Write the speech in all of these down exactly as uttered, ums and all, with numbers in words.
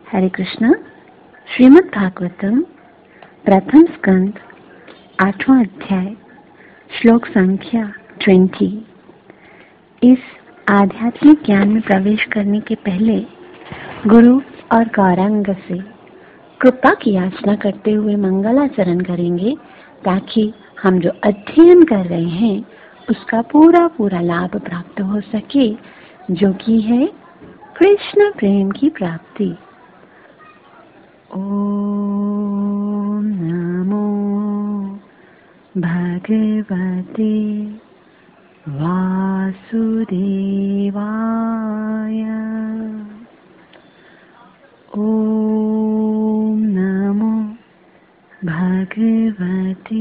हरे कृष्णा। श्रीमद् भागवतम प्रथम स्कंद आठवां अध्याय श्लोक संख्या ट्वेंटी। इस आध्यात्मिक ज्ञान में प्रवेश करने के पहले गुरु और गौरांग से कृपा की याचना करते हुए मंगलाचरण करेंगे, ताकि हम जो अध्ययन कर रहे हैं उसका पूरा पूरा लाभ प्राप्त हो सके, जो कि है कृष्ण प्रेम की प्राप्ति। ओम नमो भगवते वासुदेवाय। ओम नमो भगवते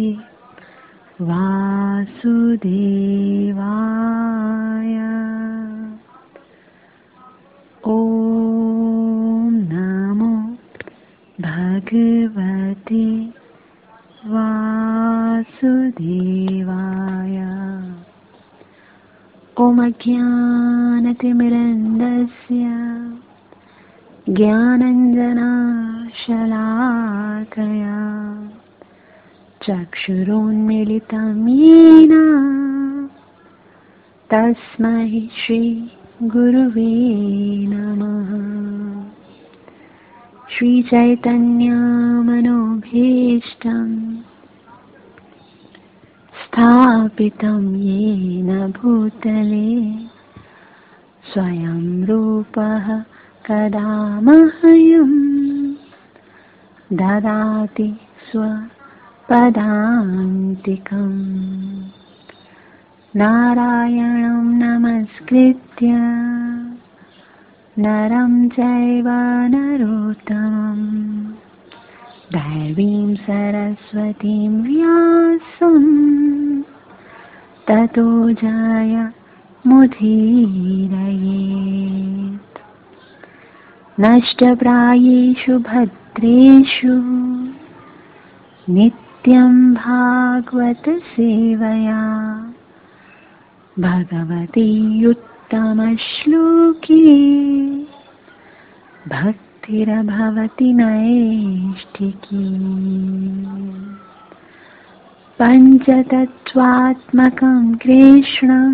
वासुदेवाय। ओम नमो भगवते वासुदेवाय। ओम अज्ञानतिमिरन्धस्य ज्ञानाञ्जनशलाकया चक्षुरुन्मीलितं येन तस्मै श्री गुरुवे नमः। श्री चैतन्य मनोभीष्टं स्थापितं येन भूतले स्वयं रूपः कदा मह्यं ददाति स्वपदान्तिकम्। नारायणं नमस्कृत्य नरं चैव नरोत्तमं देवीं सरस्वतीं व्यासं ततो जयमुदीरयेत्। नष्टप्रायेषु भद्रेषु नित्यं भागवत सेवया भगवती उत्तमश्लोके भक्तिर्भवति नैष्ठिकी। पञ्चतत्त्वात्मकं कृष्णं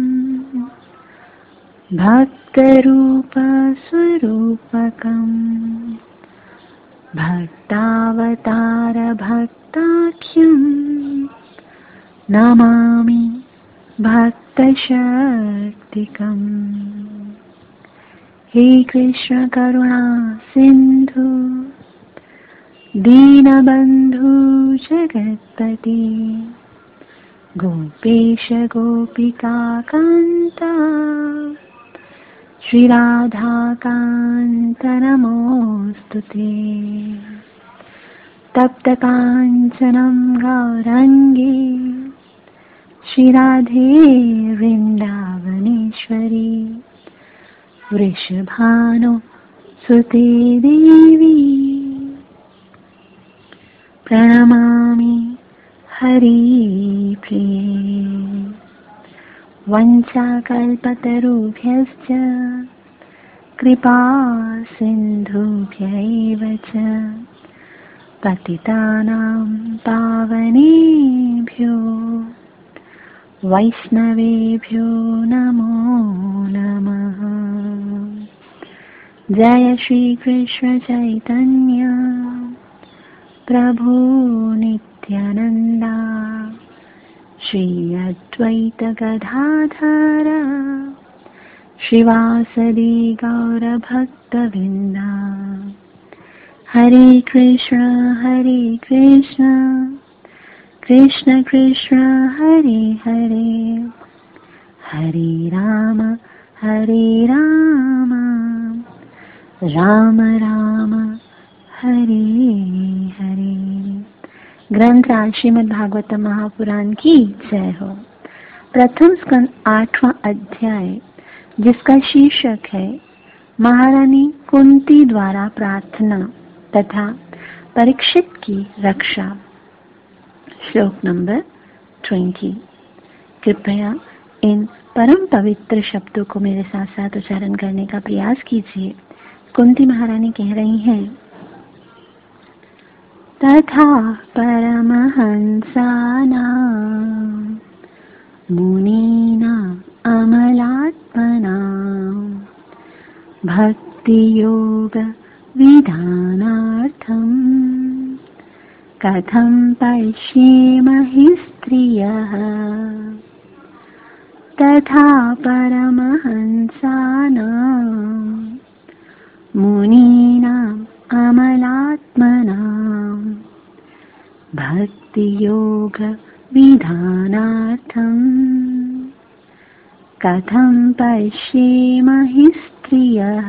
भक्तरूपस्वरूपकं भक्तावतारभक्ताख्यं नमामि भक्तशक्तिकम्। हे कृष्ण करुणा सिंधु दीनबंधु जगत्पते गोपेश गोपिका कांता श्री राधा कांत नमोस्तुते। तप्त कांचनं गौरांगी श्री राधे वृंदावनेश्वरी वृषभानु सुते देवी प्रणमामि हरिप्रिये। वंचाकल्पतरुभ्यश्च कृपा सिन्धुभ्यैव च पतितानां पावनेभ्यो वैष्णवेभ्यो नमो नमः। जय श्री कृष्ण चैतन्य प्रभु नित्यानंदा श्री अद्वैत गदाधर श्रीवासदि गौर भक्तवृंदा। हरे कृष्ण हरे कृष्ण कृष्ण कृष्ण हरे हरे हरे राम हरे राम राम राम हरे हरे। ग्रंथ श्रीमद् भागवत महापुराण की जय हो। प्रथम स्कंद आठवां अध्याय, जिसका शीर्षक है महारानी कुंती द्वारा प्रार्थना तथा परीक्षित की रक्षा। श्लोक नंबर ट्वेंटी। कृपया इन परम पवित्र शब्दों को मेरे साथ साथ उच्चारण करने का प्रयास कीजिए। कुंती महारानी कह रही हैं, तथा परमहंसानां मुनीनां अमलात्मनां भक्तियोग विधानार्थं कथं पश्येम हि स्त्रियः तथा परमहंसानां मुनीनां अमलात्मनां भक्तियोग विधानार्थं कथं पश्येम हि स्त्रियः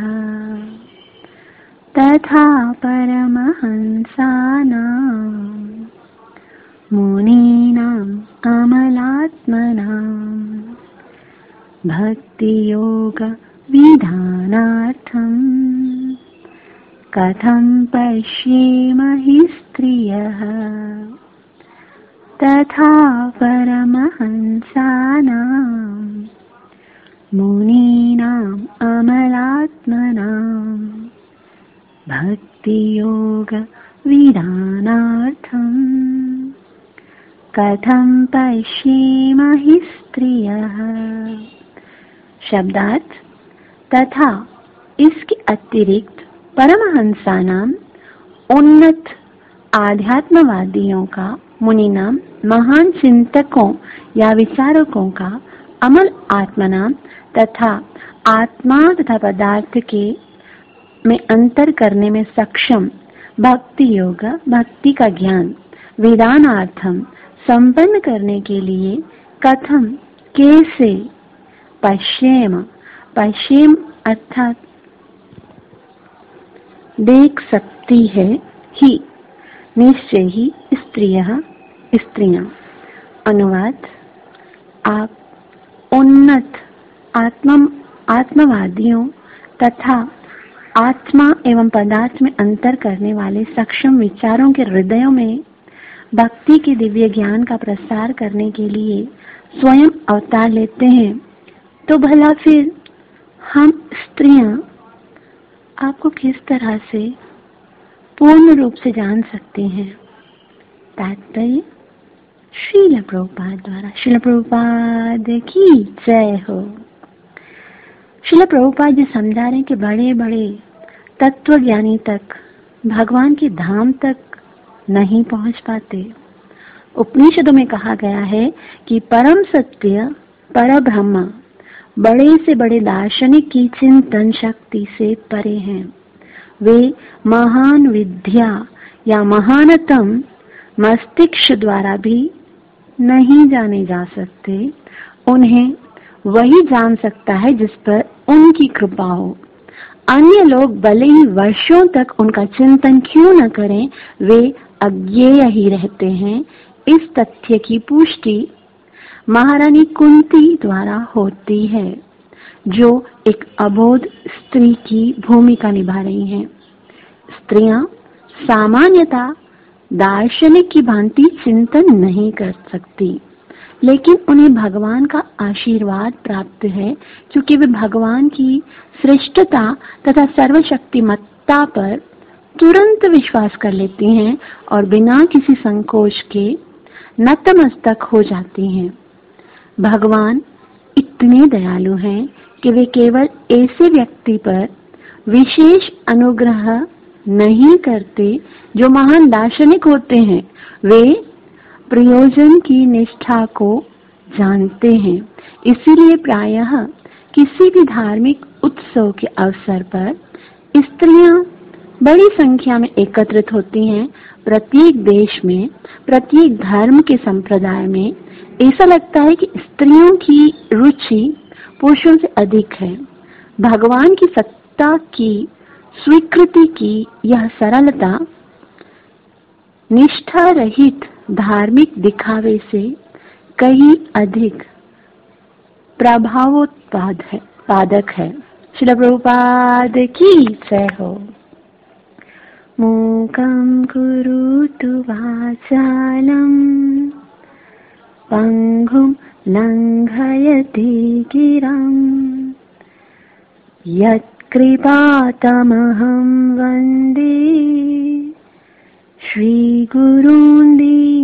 तथा परमहंसानां मुनीनां अमलात्मनां भक्तियोग विधानार्थं कथं पश्येम हि स्त्रियः तथा परमहंसानां मुनीनां अमलात्मनां भक्तियोग विधानार्थं कथं पश्येम हि स्त्रियः। शब्दार्थ तथा इसके अतिरिक्त परमहंसानां उन्नत आध्यात्मवादियों का, मुनिनाम महान चिंतकों या विचारकों का, अमल आत्मनाम तथा आत्मा तथा पदार्थ के में अंतर करने में सक्षम भक्ति योग, भक्ति का ज्ञान, विधानार्थम संपन्न करने के लिए कथम कैसे पश्येम, पश्येम अर्थात देख सकती है ही, निश्चय ही स्त्रियः स्त्रियां। अनुवाद आप उन्नत आत्म आत्मवादियों तथा आत्मा एवं पदार्थ में अंतर करने वाले सक्षम विचारों के हृदयों में भक्ति के दिव्य ज्ञान का प्रसार करने के लिए स्वयं अवतार लेते हैं, तो भला फिर हम स्त्रियां आपको किस तरह से पूर्ण रूप से जान सकते हैं। तात्पर्य श्रील प्रभुपाद द्वारा। श्रील प्रभुपाद की जय हो। श्रील प्रभुपाद जी समझा रहे हैं कि बड़े बड़े तत्वज्ञानी तक भगवान के धाम तक नहीं पहुंच पाते। उपनिषदों में कहा गया है कि परम सत्य परब्रह्म बड़े से बड़े दार्शनिक की चिंतन शक्ति से परे हैं। वे महान विद्या या महानतम मस्तिष्क द्वारा भी नहीं जाने जा सकते। उन्हें वही जान सकता है जिस पर उनकी कृपा हो। अन्य लोग भले ही वर्षों तक उनका चिंतन क्यों न करें, वे अज्ञेय ही रहते हैं। इस तथ्य की पुष्टि महारानी कुंती द्वारा होती है, जो एक अबोध स्त्री की भूमिका निभा रही हैं। स्त्रियां सामान्यतः दार्शनिक की भांति चिंतन नहीं कर सकती, लेकिन उन्हें भगवान का आशीर्वाद प्राप्त है, क्योंकि वे भगवान की श्रेष्ठता तथा सर्वशक्तिमत्ता पर तुरंत विश्वास कर लेती हैं और बिना किसी संकोच के नतमस्तक हो जाती हैं। भगवान इतने दयालु हैं कि वे केवल ऐसे व्यक्ति पर विशेष अनुग्रह नहीं करते जो महान दार्शनिक होते हैं। वे प्रयोजन की निष्ठा को जानते हैं। इसीलिए प्रायः किसी भी धार्मिक उत्सव के अवसर पर स्त्रियां बड़ी संख्या में एकत्रित होती हैं। प्रत्येक देश में, प्रत्येक धर्म के संप्रदाय में ऐसा लगता है कि स्त्रियों की रुचि पुरुषों से अधिक है। भगवान की सत्ता की स्वीकृति की यह सरलता निष्ठा रहित धार्मिक दिखावे से कहीं अधिक प्रभावोत्पाद है पादक है। श्रील प्रभुपाद की जय हो। मूकं कुरुतु वाचालं पंगुं लंघयति गिरं यत्कृपातमहं वन्दे श्री गुरून्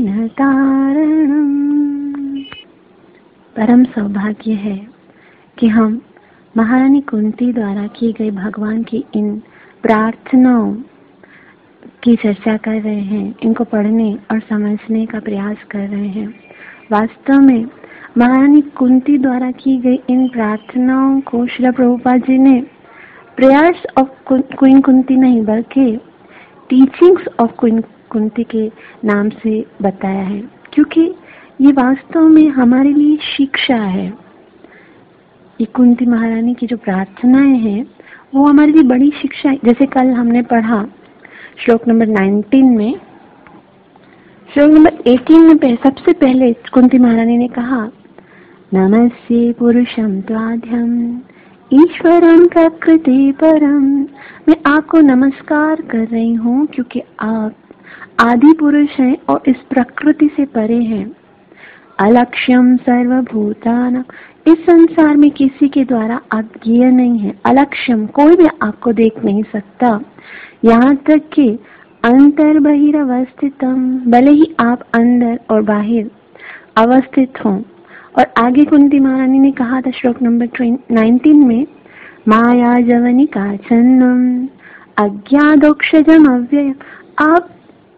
दीनतारणम्। परम सौभाग्य है कि हम महारानी कुंती द्वारा की गई भगवान की इन प्रार्थनाओं की चर्चा कर रहे हैं, इनको पढ़ने और समझने का प्रयास कर रहे हैं। वास्तव में महारानी कुंती द्वारा की गई इन प्रार्थनाओं को श्रील प्रभुपाद जी ने प्रेयर्स ऑफ क्वीन कुंती नहीं बल्कि टीचिंग्स ऑफ क्वीन कुंती के नाम से बताया है, क्योंकि ये वास्तव में हमारे लिए शिक्षा है। ये कुंती महारानी की जो प्रार्थनाएं हैं वो हमारे लिए बड़ी शिक्षा है। जैसे कल हमने पढ़ा श्लोक नंबर नाइनटीन में, श्लोक नंबर एटीन में सबसे पहले कुंती महारानी ने कहा, नमस्ते पुरुषम त्वाद्यम ईश्वरम प्रकृति परम। मैं आपको नमस्कार कर रही हूँ क्योंकि आप आदि पुरुष हैं और इस प्रकृति से परे हैं। अलक्ष्यम सर्वभूतानां, इस संसार में किसी के द्वारा अज्ञेय नहीं है। अलक्ष्यम, कोई भी आपको देख नहीं सकता। यहाँ तक कि अंतर बहिरवस्थितम, भले ही आप अंदर और बाहर अवस्थित हों। और आगे कुंती महारानी ने कहा था श्लोक नंबर नाइनटीन में, माया जवनिका चन्नम अज्ञादोक्षजम अव्यय। आप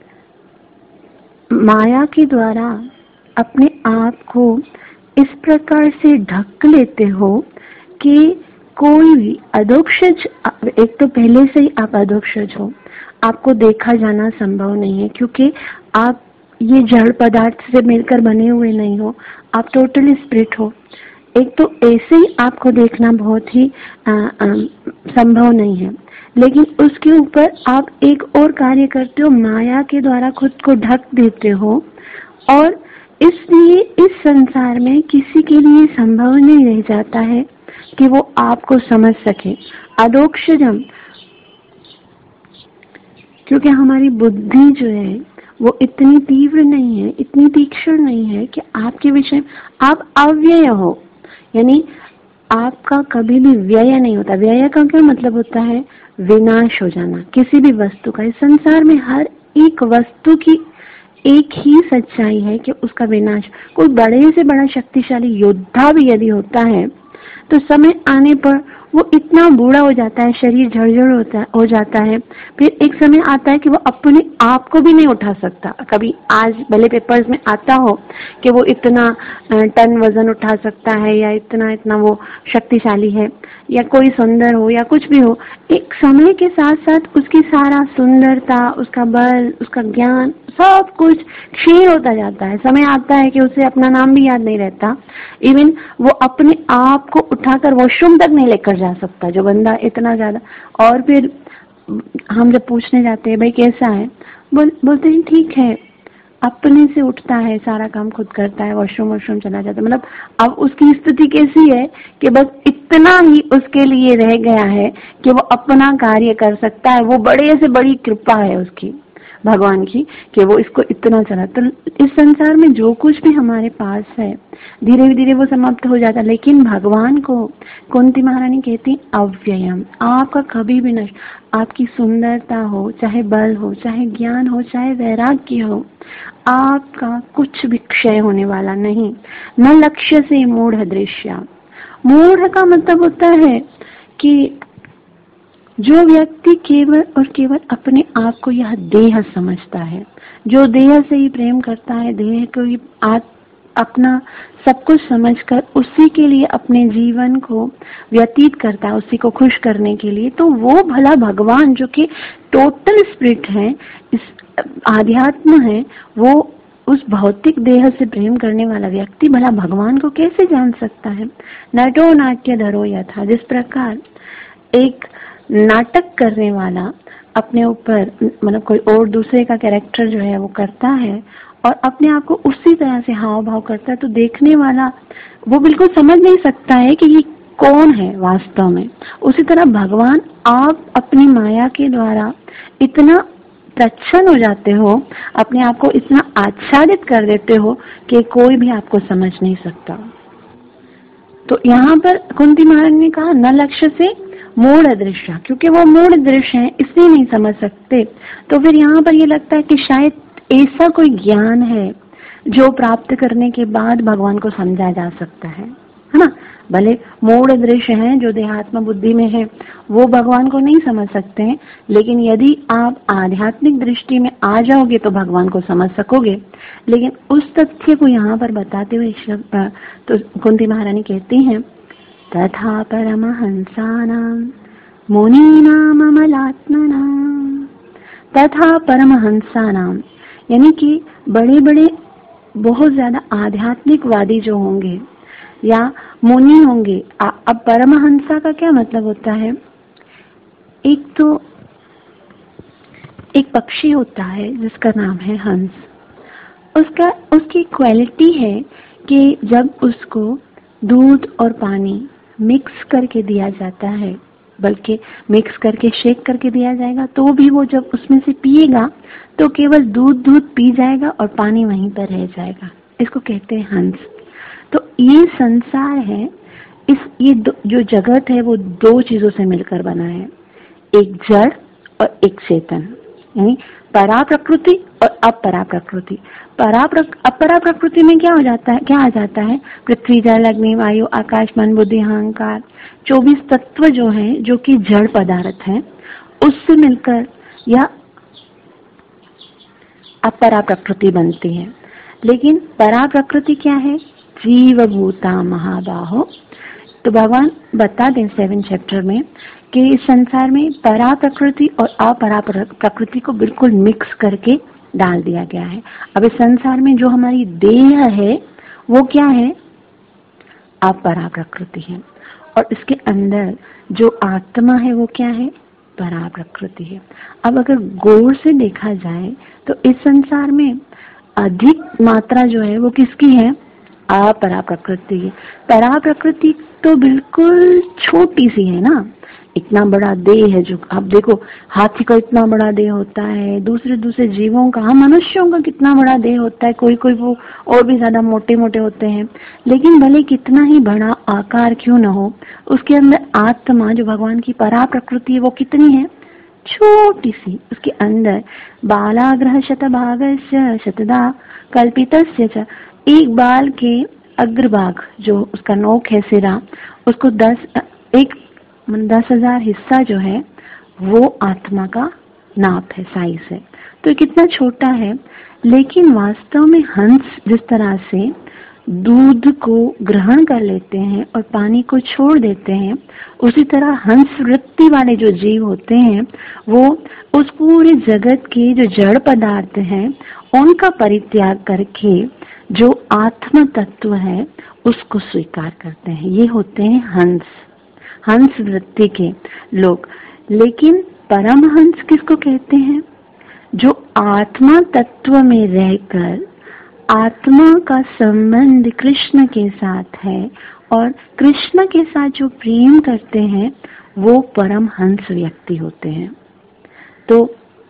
माया के द्वारा अपने आप को इस प्रकार से ढक लेते हो कि कोई भी अधोक्षज, एक तो पहले से ही आप अधोक्षज हो, आपको देखा जाना संभव नहीं है क्योंकि आप ये जड़ पदार्थ से मिलकर बने हुए नहीं हो, आप टोटली स्पिरिट हो। एक तो ऐसे ही आपको देखना बहुत ही आ, आ, संभव नहीं है, लेकिन उसके ऊपर आप एक और कार्य करते हो, माया के द्वारा खुद को ढक देते हो और इसलिए इस संसार में किसी के लिए संभव नहीं रह जाता है कि वो आपको समझ सके। अधोक्षजम, क्योंकि हमारी बुद्धि जो है वो इतनी तीव्र नहीं है, इतनी तीक्ष्ण नहीं है कि आपके विषय आप अव्यय हो, यानी आपका कभी भी व्यय नहीं होता। व्यय का क्या मतलब होता है? विनाश हो जाना किसी भी वस्तु का। इस संसार में हर एक वस्तु की एक ही सच्चाई है कि उसका विनाश। कोई बड़े से बड़ा शक्तिशाली योद्धा भी यदि होता है तो समय आने पर वो इतना बूढ़ा हो जाता है, शरीर झड़झड़ होता हो जाता है, फिर एक समय आता है कि वो अपने आप को भी नहीं उठा सकता। कभी आज भले पेपर्स में आता हो कि वो इतना टन वजन उठा सकता है या इतना इतना वो शक्तिशाली है, या कोई सुंदर हो या कुछ भी हो, एक समय के साथ साथ उसकी सारा सुंदरता, उसका बल, उसका ज्ञान सब कुछ क्षीण होता जाता है। समय आता है कि उसे अपना नाम भी याद नहीं रहता, इवन वो अपने आप को उठाकर वॉशरूम तक नहीं लेकर जा सकता, जो बंदा इतना ज्यादा। और फिर हम जब पूछने जाते हैं भाई कैसा है, बोल, बोलते हैं ठीक है, अपने से उठता है, सारा काम खुद करता है, वॉशरूम वॉशरूम चला जाता है। मतलब अब उसकी स्थिति कैसी है कि बस इतना ही उसके लिए रह गया है कि वो अपना कार्य कर सकता है। वो बड़े से बड़ी कृपा है उसकी, भगवान की, कि वो इसको इतना चला। तो इस संसार में जो कुछ भी हमारे पास है धीरे धीरे वो समाप्त हो जाता है, लेकिन भगवान को कुंती महारानी कहती अव्ययम, आपका कभी भी नष्ट। आपकी सुंदरता हो, चाहे बल हो, चाहे ज्ञान हो, चाहे वैराग्य हो, आपका कुछ भी क्षय होने वाला नहीं। न लक्ष्य से मूढ़ दृश्य। मूढ़ का मतलब होता है कि जो व्यक्ति केवल और केवल अपने आप को यह देह समझता है, जो देह से ही प्रेम करता है, देह को ही आप अपना सब कुछ समझकर उसी के लिए अपने जीवन को व्यतीत करता है, उसी को खुश करने के लिए, तो वो भला भगवान जो कि टोटल स्पिरिट है, इस आध्यात्म है, वो उस भौतिक देह से प्रेम करने वाला व्यक्ति भला भगवान को कैसे जान सकता है। नटो नाट्य धरो यथा, जिस प्रकार एक नाटक करने वाला अपने ऊपर मतलब कोई और दूसरे का कैरेक्टर जो है वो करता है और अपने आप को उसी तरह से हाव भाव करता है, तो देखने वाला वो बिल्कुल समझ नहीं सकता है कि ये कौन है वास्तव में। उसी तरह भगवान, आप अपनी माया के द्वारा इतना प्रच्छन्न हो जाते हो, अपने आप को इतना आच्छादित कर देते हो कि कोई भी आपको समझ नहीं सकता। तो यहाँ पर कुंती महारानी ने कहा न लक्ष्य से मूढ़ दृश्य, क्योंकि वो मूढ़ दृश्य है इसलिए नहीं समझ सकते। तो फिर यहाँ पर ये लगता है कि शायद ऐसा कोई ज्ञान है जो प्राप्त करने के बाद भगवान को समझा जा सकता है, है ना। भले मूढ़ दृश्य है जो देहात्म बुद्धि में है वो भगवान को नहीं समझ सकते हैं, लेकिन यदि आप आध्यात्मिक दृष्टि में आ जाओगे तो भगवान को समझ सकोगे। लेकिन उस तथ्य को यहाँ पर बताते हुए तो कुंती महारानी कहती हैं तथा परमहंसानां मुनीनां अमलात्मनां, तथा परमहंसानां यानी कि बड़े बड़े बहुत ज्यादा आध्यात्मिकवादी जो होंगे या मुनि होंगे। अब परमहंसा का क्या मतलब होता है, एक तो एक पक्षी होता है जिसका नाम है हंस, उसका उसकी क्वालिटी है कि जब उसको दूध और पानी मिक्स करके दिया जाता है, बल्कि मिक्स करके शेक करके दिया जाएगा तो भी वो जब उसमें से पिएगा तो केवल दूध दूध पी जाएगा और पानी वहीं पर रह जाएगा। इसको कहते हैं हंस। तो ये संसार है, इस ये जो जगत है वो दो चीजों से मिलकर बना है, एक जड़ और एक चेतन, यानी परा प्रकृति और अपरा प्रकृति। परा अपरा प्रकृति में क्या हो जाता है, क्या आ जाता है, पृथ्वी जल अग्नि वायु आकाश मन बुद्धि अहंकार, चौबीस तत्व जो है जो कि जड़ पदार्थ है, उससे मिलकर या अपरा प्रकृति बनती है। लेकिन परा प्रकृति क्या है, जीव भूता महाबाहो। तो भगवान बता दें सेवन चैप्टर में कि इस संसार में परा प्रकृति और अपरा प्रकृति को बिल्कुल मिक्स करके डाल दिया गया है। अब इस संसार में जो हमारी देह है वो क्या है, अपरा प्रकृति है, और इसके अंदर जो आत्मा है वो क्या है, परा प्रकृति है। अब अगर गौर से देखा जाए तो इस संसार में अधिक मात्रा जो है वो किसकी है, अपरा प्रकृति है। परा प्रकृति तो बिल्कुल छोटी सी है ना, इतना बड़ा देह है जो आप देखो, हाथी का इतना बड़ा देह होता है, दूसरे दूसरे जीवों का, हम मनुष्यों का कितना बड़ा देह होता है, कोई कोई वो और भी ज्यादा मोटे मोटे होते हैं। लेकिन भले कितना ही बड़ा आकार क्यों न हो, उसके अंदर आत्मा जो भगवान की परा प्रकृति है वो कितनी है, छोटी सी। उसके अंदर बालाग्रह शतभागस्य शतदा कल्पितस्य च, एक बाल के अग्रभाग जो उसका नोक है सिरा, उसको दस एक दस हजार हिस्सा जो है वो आत्मा का नाप है, साइज है। तो ये कितना छोटा है। लेकिन वास्तव में हंस जिस तरह से दूध को ग्रहण कर लेते हैं और पानी को छोड़ देते हैं, उसी तरह हंस वृत्ति वाले जो जीव होते हैं वो उस पूरे जगत के जो जड़ पदार्थ हैं उनका परित्याग करके जो आत्म तत्व है उसको स्वीकार करते हैं। ये होते हैं हंस, हंस वृत्ति के लोग। लेकिन परमहंस किसको कहते हैं, जो आत्मा तत्व में रहकर आत्मा का संबंध कृष्ण के साथ है और कृष्ण के साथ जो प्रेम करते हैं वो परमहंस व्यक्ति होते हैं। तो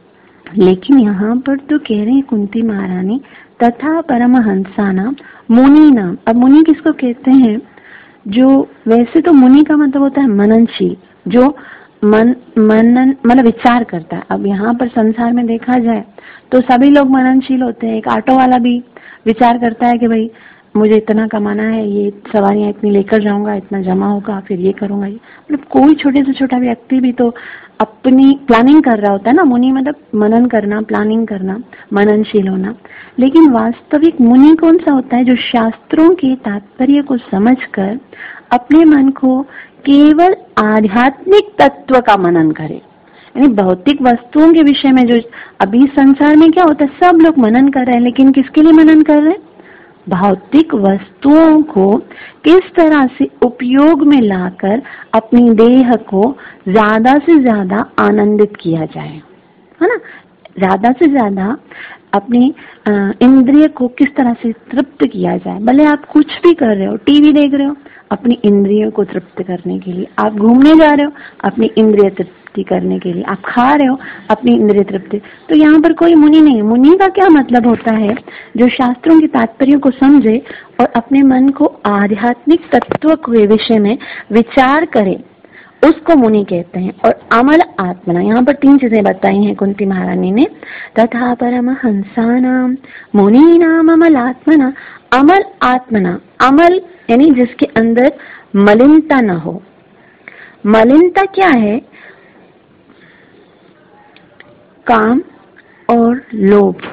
लेकिन यहाँ पर तो कह रहे हैं कुंती महारानी तथा परमहंसानाम मुनीनाम। अब मुनि किसको कहते हैं, जो वैसे तो मुनि का मतलब होता है मननशील, जो मन मनन मतलब विचार करता है। अब यहाँ पर संसार में देखा जाए तो सभी लोग मननशील होते हैं। एक ऑटो वाला भी विचार करता है कि भाई मुझे इतना कमाना है, ये सवारियां इतनी लेकर जाऊंगा, इतना जमा होगा, फिर ये करूंगा। ये मतलब कोई छोटे से छोटा व्यक्ति भी तो अपनी प्लानिंग कर रहा होता है ना। मुनि मतलब मनन करना, प्लानिंग करना, मननशील होना। लेकिन वास्तविक मुनि कौन सा होता है, जो शास्त्रों के तात्पर्य को समझकर अपने मन को केवल आध्यात्मिक तत्व का मनन करे। यानी भौतिक वस्तुओं के विषय में जो अभी संसार में क्या होता है, सब लोग मनन कर रहे हैं, लेकिन किसके लिए मनन कर रहे हैं, भौतिक वस्तुओं को किस तरह से उपयोग में लाकर अपनी देह को ज्यादा से ज्यादा आनंदित किया जाए, है ना। ज्यादा से ज्यादा अपनी इंद्रिय को किस तरह से तृप्त किया जाए। भले आप कुछ भी कर रहे हो, टीवी देख रहे हो, अपनी इंद्रियों को तृप्त करने के लिए, आप घूमने जा रहे हो, अपनी इंद्रिय तृप्ति करने के लिए। आप खा रहे हो अपनी इंद्रिय तृप्ति। तो यहाँ पर कोई मुनि नहीं है। मुनि का क्या मतलब होता है? जो शास्त्रों के तात्पर्य को समझे और अपने मन को आध्यात्मिक तत्व के विषय में विचार करे, उसको मुनि कहते हैं। और अमल आत्मना, यहाँ पर तीन चीजें बताई हैं कुंती महारानी ने। तथा परमहंसानाम मुनीनाम अमल आत्मना। अमल आत्मना, अमल यानी जिसके अंदर मलिनता न हो। मलिनता क्या है? काम और लोभ।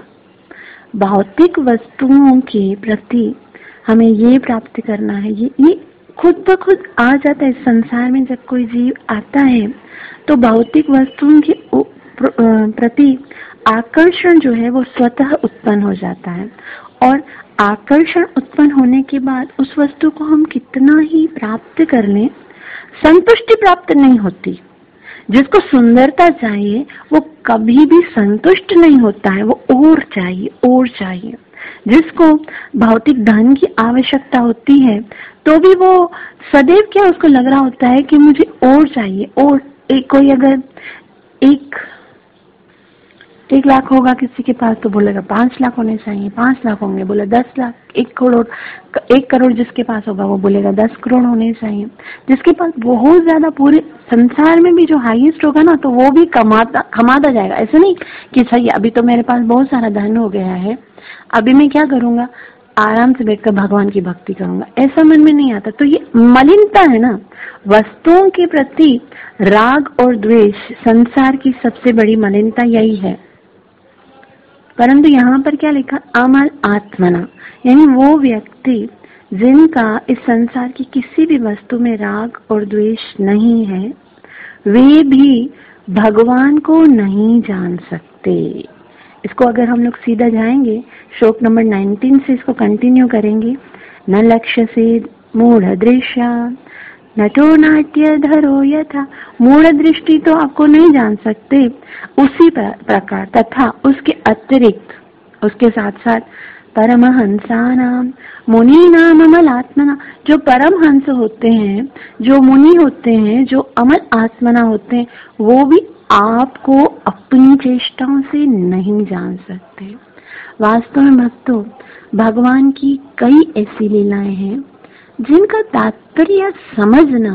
भौतिक वस्तुओं के प्रति हमें ये प्राप्त करना है, ये ये खुद ब खुद आ जाता है। इस संसार में जब कोई जीव आता है तो भौतिक वस्तुओं के प्रति आकर्षण जो है वो स्वतः उत्पन्न हो जाता है। और आकर्षण उत्पन्न होने के बाद उस वस्तु को हम कितना ही प्राप्त कर लें, संतुष्टि प्राप्त नहीं होती। जिसको सुंदरता चाहिए वो कभी भी संतुष्ट नहीं होता है, वो और चाहिए और चाहिए। जिसको भौतिक धन की आवश्यकता होती है तो भी वो सदैव क्या उसको लग रहा होता है कि मुझे और चाहिए। और एक कोई अगर एक एक लाख होगा किसी के पास तो बोलेगा पांच लाख होने चाहिए, पांच लाख होंगे बोले दस लाख, एक करोड़ एक करोड़ जिसके पास होगा वो बोलेगा दस करोड़ होने चाहिए। जिसके पास बहुत ज्यादा पूरे संसार में भी जो हाईएस्ट होगा ना तो वो भी कमाता कमाता जाएगा। ऐसे नहीं कि सही अभी तो मेरे पास बहुत सारा धन हो गया है, अभी मैं क्या करूंगा, आराम से बैठकर भगवान की भक्ति करूंगा, ऐसा मन में नहीं आता। तो ये मलिनता है ना, वस्तुओं के प्रति राग और द्वेष संसार की सबसे बड़ी मलिनता यही है। परंतु यहाँ पर क्या लिखा? अमल आत्मना, यानी वो व्यक्ति जिनका इस संसार की किसी भी वस्तु में राग और द्वेष नहीं है, वे भी भगवान को नहीं जान सकते। इसको अगर हम लोग सीधा जाएंगे श्लोक नंबर नाइनटीन से इसको कंटिन्यू करेंगे। न लक्ष्य से मूढ़ दृश्य नटो नाट्य धरो यथा। मूढ़ दृष्टि तो आपको नहीं जान सकते, उसी प्रकार तथा उसके अतिरिक्त उसके साथ साथ परमहंसानाम मुनीनाम अमल आत्मना, जो परमहंस होते हैं, जो मुनि होते हैं, जो अमल आत्मना होते हैं, वो भी आपको अपनी चेष्टाओं से नहीं जान सकते। वास्तव में भक्तों, भगवान की कई ऐसी लीलाएं हैं जिनका तात्पर्य समझना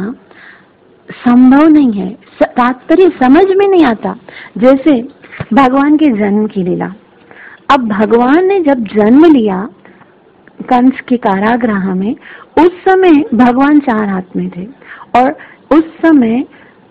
संभव नहीं है, तात्पर्य समझ में नहीं आता। जैसे भगवान के जन्म की लीला। अब भगवान ने जब जन्म लिया कंस के कारागृह में, उस समय भगवान चार हाथ में थे और उस समय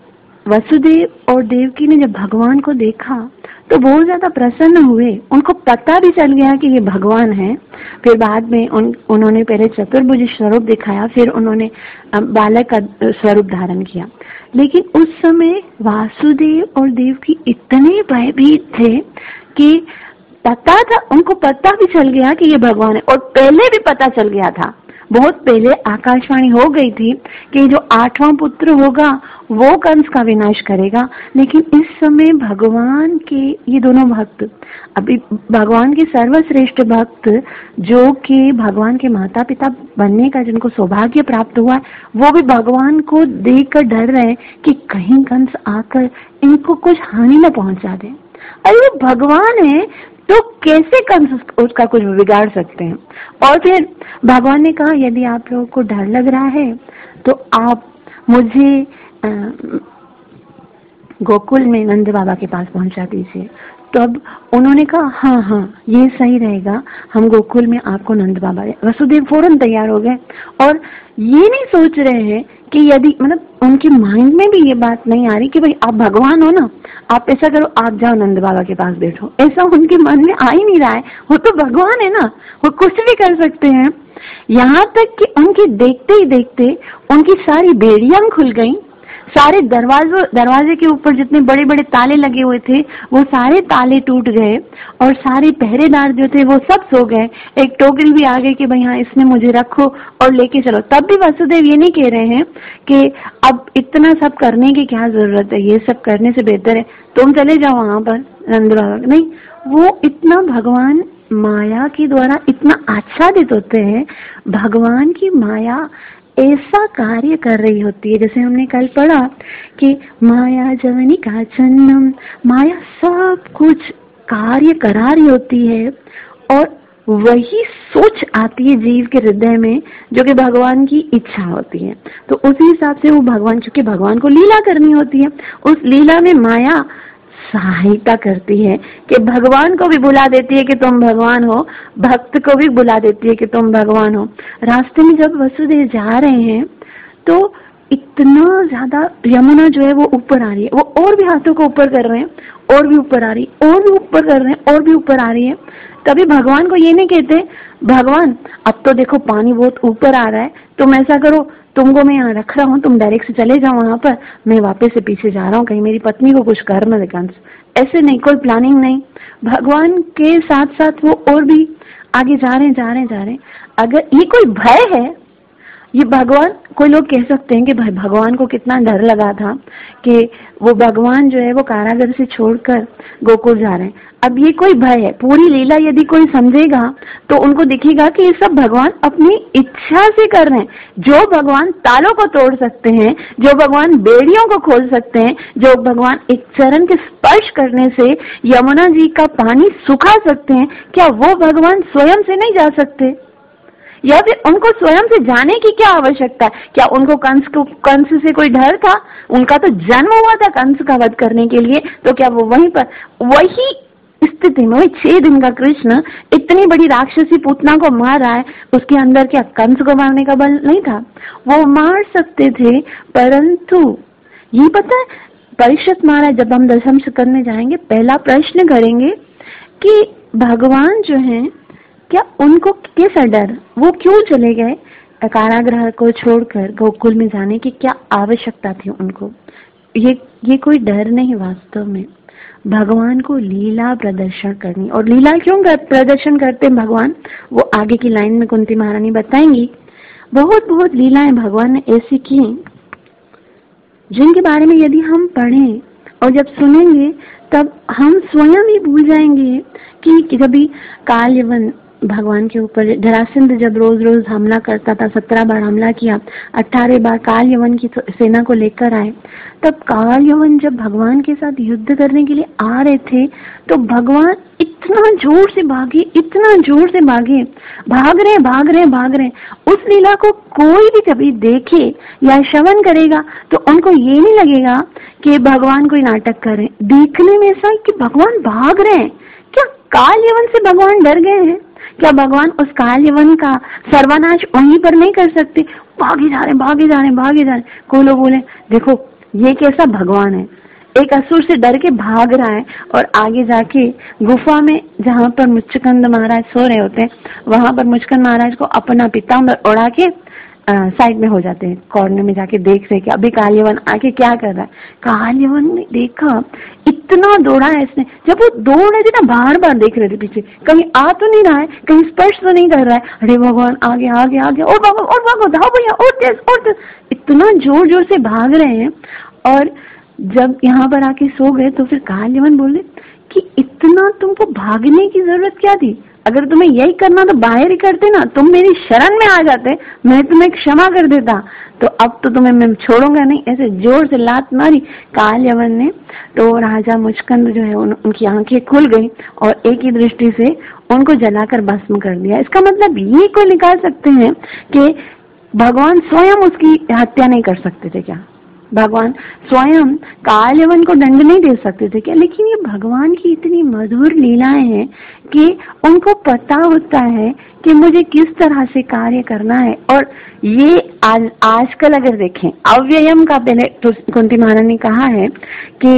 वसुदेव और देवकी ने जब भगवान को देखा तो बहुत ज्यादा प्रसन्न हुए। उनको पता भी चल गया कि ये भगवान है। फिर बाद में उन, उन्होंने पहले चतुर्भुज स्वरूप दिखाया, फिर उन्होंने बालक का स्वरूप धारण किया। लेकिन उस समय वासुदेव और देवकी इतने भयभीत थे कि पता था, उनको पता भी चल गया कि ये भगवान है। और पहले भी पता चल गया था, बहुत पहले आकाशवाणी हो गई थी कि जो आठवां पुत्र होगा वो कंस का विनाश करेगा। लेकिन इस समय भगवान के ये दोनों भक्त, अभी भगवान के सर्वश्रेष्ठ भक्त जो कि भगवान के माता पिता बनने का जिनको सौभाग्य प्राप्त हुआ, वो भी भगवान को देखकर डर रहे कि कहीं कंस आकर इनको कुछ हानि न पहुंचा दे। अरे वो भगवान है तो कैसे कंस उसका कुछ बिगाड़ सकते हैं। और फिर भगवान ने कहा यदि आप लोगों को डर लग रहा है तो आप मुझे आ, गोकुल में नंद बाबा के पास पहुंचा दीजिए। तब उन्होंने कहा हाँ हाँ ये सही रहेगा, हम गोकुल में आपको नंद बाबा। वसुदेव फौरन तैयार हो गए और ये नहीं सोच रहे हैं कि यदि मतलब उनके माइंड में भी ये बात नहीं आ रही कि भाई आप भगवान हो ना, आप ऐसा करो आप जाओ नंद बाबा के पास बैठो, ऐसा उनके मन में आ ही नहीं रहा है। वो तो भगवान है ना, वो कुछ भी कर सकते हैं। यहाँ तक कि उनके देखते ही देखते उनकी सारी बेड़ियां खुल गई, सारे दरवाजों दरवाजे के ऊपर जितने बड़े बड़े ताले लगे हुए थे वो सारे ताले टूट गए और सारे पहरेदार जो थे वो सब सो गए। एक टोकरी भी आ गई कि भाई हाँ इसमें मुझे रखो और लेके चलो। तब भी वसुदेव ये नहीं कह रहे हैं कि अब इतना सब करने की क्या जरूरत है, ये सब करने से बेहतर है तुम चले जाओ वहां पर नंद बाबा। नहीं, वो इतना भगवान माया के द्वारा इतना आच्छादित होते हैं। भगवान की माया ऐसा कार्य कर रही होती है। जैसे हमने कल पढ़ा कि माया जवनी का चन्नम, माया सब कुछ कार्य करा रही होती है और वही सोच आती है जीव के हृदय में जो कि भगवान की इच्छा होती है। तो उसी हिसाब से वो भगवान, चूंकि भगवान को लीला करनी होती है, उस लीला में माया सहायता करती है कि भगवान को भी बुला देती है कि तुम भगवान हो, भक्त को भी बुला देती है कि तुम भगवान हो। रास्ते में जब वसुदेव जा रहे हैं तो इतना ज्यादा यमुना जो है वो ऊपर आ रही है, वो और भी हाथों को ऊपर कर रहे हैं, और भी ऊपर आ रही है, और भी ऊपर कर रहे हैं, और भी ऊपर आ रही है। तभी भगवान को ये नहीं कहते भगवान अब तो देखो पानी बहुत ऊपर आ रहा है, तुम ऐसा करो, तुमको मैं यहाँ रख रहा हूँ, तुम डायरेक्ट से चले जाओ वहां पर, मैं वापस से पीछे जा रहा हूँ, कहीं मेरी पत्नी को कुछ कर न दे। ऐसे नहीं, कोई प्लानिंग नहीं। भगवान के साथ साथ वो और भी आगे जा रहे हैं जा रहे हैं जा रहे हैं। अगर ये कोई भय है, ये भगवान, कोई लोग कह सकते हैं कि भाई भगवान को कितना डर लगा था कि वो भगवान जो है वो कारागर से छोड़कर गोकुल जा रहे हैं। अब ये कोई भय है, पूरी लीला यदि कोई समझेगा तो उनको दिखेगा कि ये सब भगवान अपनी इच्छा से कर रहे हैं। जो भगवान तालों को तोड़ सकते हैं, जो भगवान बेड़ियों को खोल सकते हैं, जो भगवान एक चरण के स्पर्श करने से यमुना जी का पानी सुखा सकते हैं, क्या वो भगवान स्वयं से नहीं जा सकते? या फिर उनको स्वयं से जाने की क्या आवश्यकता है? क्या उनको कंस को कंस से कोई डर था? उनका तो जन्म हुआ था कंस का वध करने के लिए, तो क्या वो वहीं पर वही स्थिति में, वही छह दिन का कृष्ण इतनी बड़ी राक्षसी पूतना को मार रहा है, उसके अंदर क्या कंस को मारने का बल नहीं था? वो मार सकते थे, परंतु ये पता है परीक्षित महाराज, जब हम दशम स्कंद में जाएंगे पहला प्रश्न करेंगे कि भगवान जो है क्या उनको कैसा डर, वो क्यों चले गए कारागृह को छोड़कर गोकुल में जाने की क्या आवश्यकता थी उनको? ये ये कोई डर नहीं, वास्तव में भगवान को लीला प्रदर्शन करनी। और लीला क्यों प्रदर्शन करते हैं भगवान, वो आगे की लाइन में कुंती महारानी बताएंगी। बहुत बहुत लीलाएं भगवान ने ऐसी की जिनके बारे में यदि हम पढ़ें और जब सुनेंगे तब हम स्वयं ही भूल जाएंगे कि कभी काल यवन भगवान के ऊपर, जरासंध जब रोज रोज हमला करता था, सत्रह बार हमला किया, अठारह बार काल यवन की सेना को लेकर आए, तब काल यवन जब भगवान के साथ युद्ध करने के लिए आ रहे थे तो भगवान इतना जोर से भागे, इतना जोर से भागे, भाग रहे भाग रहे भाग रहे। उस लीला को कोई भी कभी देखे या श्रवण करेगा तो उनको ये नहीं लगेगा कि भगवान कोई नाटक कर रहे हैं। देखने में ऐसा है कि भगवान भाग रहे हैं। क्या काल यवन से भगवान डर गए हैं? क्या भगवान उस काल यवन का सर्वनाश वहीं पर नहीं कर सकते? भागे जा रहे भागे जा रहे भागे जा रहे। कोई लोग बोले देखो ये कैसा भगवान है, एक असुर से डर के भाग रहा है और आगे जाके गुफा में जहाँ पर मुचकंद महाराज सो रहे होते हैं वहां पर मुचकंद महाराज को अपना पीताम्बर उड़ा के साइड में हो जाते हैं, कॉर्नर में जाके देख रहे कि अभी काल यवन आके क्या कर रहा है। काल यवन ने देखा, इतना दौड़ा है इसने, जब वो दौड़ रहे थे ना बार बार देख रहे थे पीछे, कहीं आ तो नहीं रहा है, कहीं स्पर्श तो नहीं कर रहा है। अरे भगवान आगे आगे आगे, और भागो और भागो, धाओ भैया और तेज और तेज, इतना जोर जोर से भाग रहे हैं। और जब यहाँ पर आके सो गए तो फिर काल यवन बोले कि इतना तुमको भागने की जरूरत क्या थी? अगर तुम्हें यही करना तो बाहर ही करते ना, तुम मेरी शरण में आ जाते, मैं तुम्हें क्षमा कर देता। तो अब तो तुम्हें मैं छोड़ूंगा नहीं। ऐसे जोर से लात मारी काल यवन ने, तो राजा मुचकंद जो है उन, उनकी आंखें खुल गई और एक ही दृष्टि से उनको जलाकर भस्म कर दिया। इसका मतलब ये कोई निकाल सकते हैं कि भगवान स्वयं उसकी हत्या नहीं कर सकते थे क्या? भगवान स्वयं काल यवन को दंड नहीं दे सकते थे क्या? लेकिन ये भगवान की इतनी मधुर लीलाएं हैं कि उनको पता होता है कि मुझे किस तरह से कार्य करना है। और ये आज आजकल अगर देखें, अव्ययम का पहले तो कुंती महारानी ने कहा है कि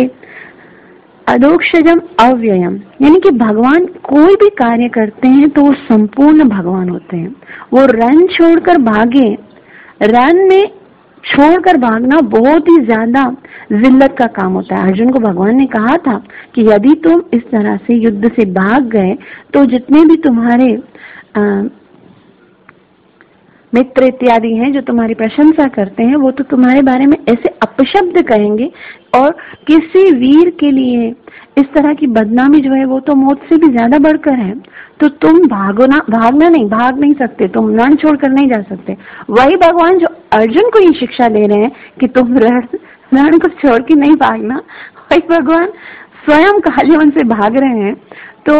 अदोक्षजम अव्ययम, यानी कि भगवान कोई भी कार्य करते हैं तो वो संपूर्ण भगवान होते हैं। वो रन छोड़कर भागे, रन में छोड़कर भागना बहुत ही ज्यादा जिल्लत का काम होता है। अर्जुन को भगवान ने कहा था कि यदि तुम इस तरह से युद्ध से भाग गए तो जितने भी तुम्हारे आ, मित्र इत्यादि हैं जो तुम्हारी प्रशंसा करते हैं, वो तो तुम्हारे बारे में ऐसे अपशब्द कहेंगे। और किसी वीर के लिए इस तरह की बदनामी जो है वो तो मौत से भी ज्यादा बढ़कर है। तो तुम भागना भागना नहीं भाग नहीं सकते, तुम रण छोड़कर नहीं जा सकते। वही भगवान जो अर्जुन को ये शिक्षा दे रहे हैं कि तुम रण रण को छोड़ के नहीं भागना, वही भगवान स्वयं कालियों से भाग रहे हैं। तो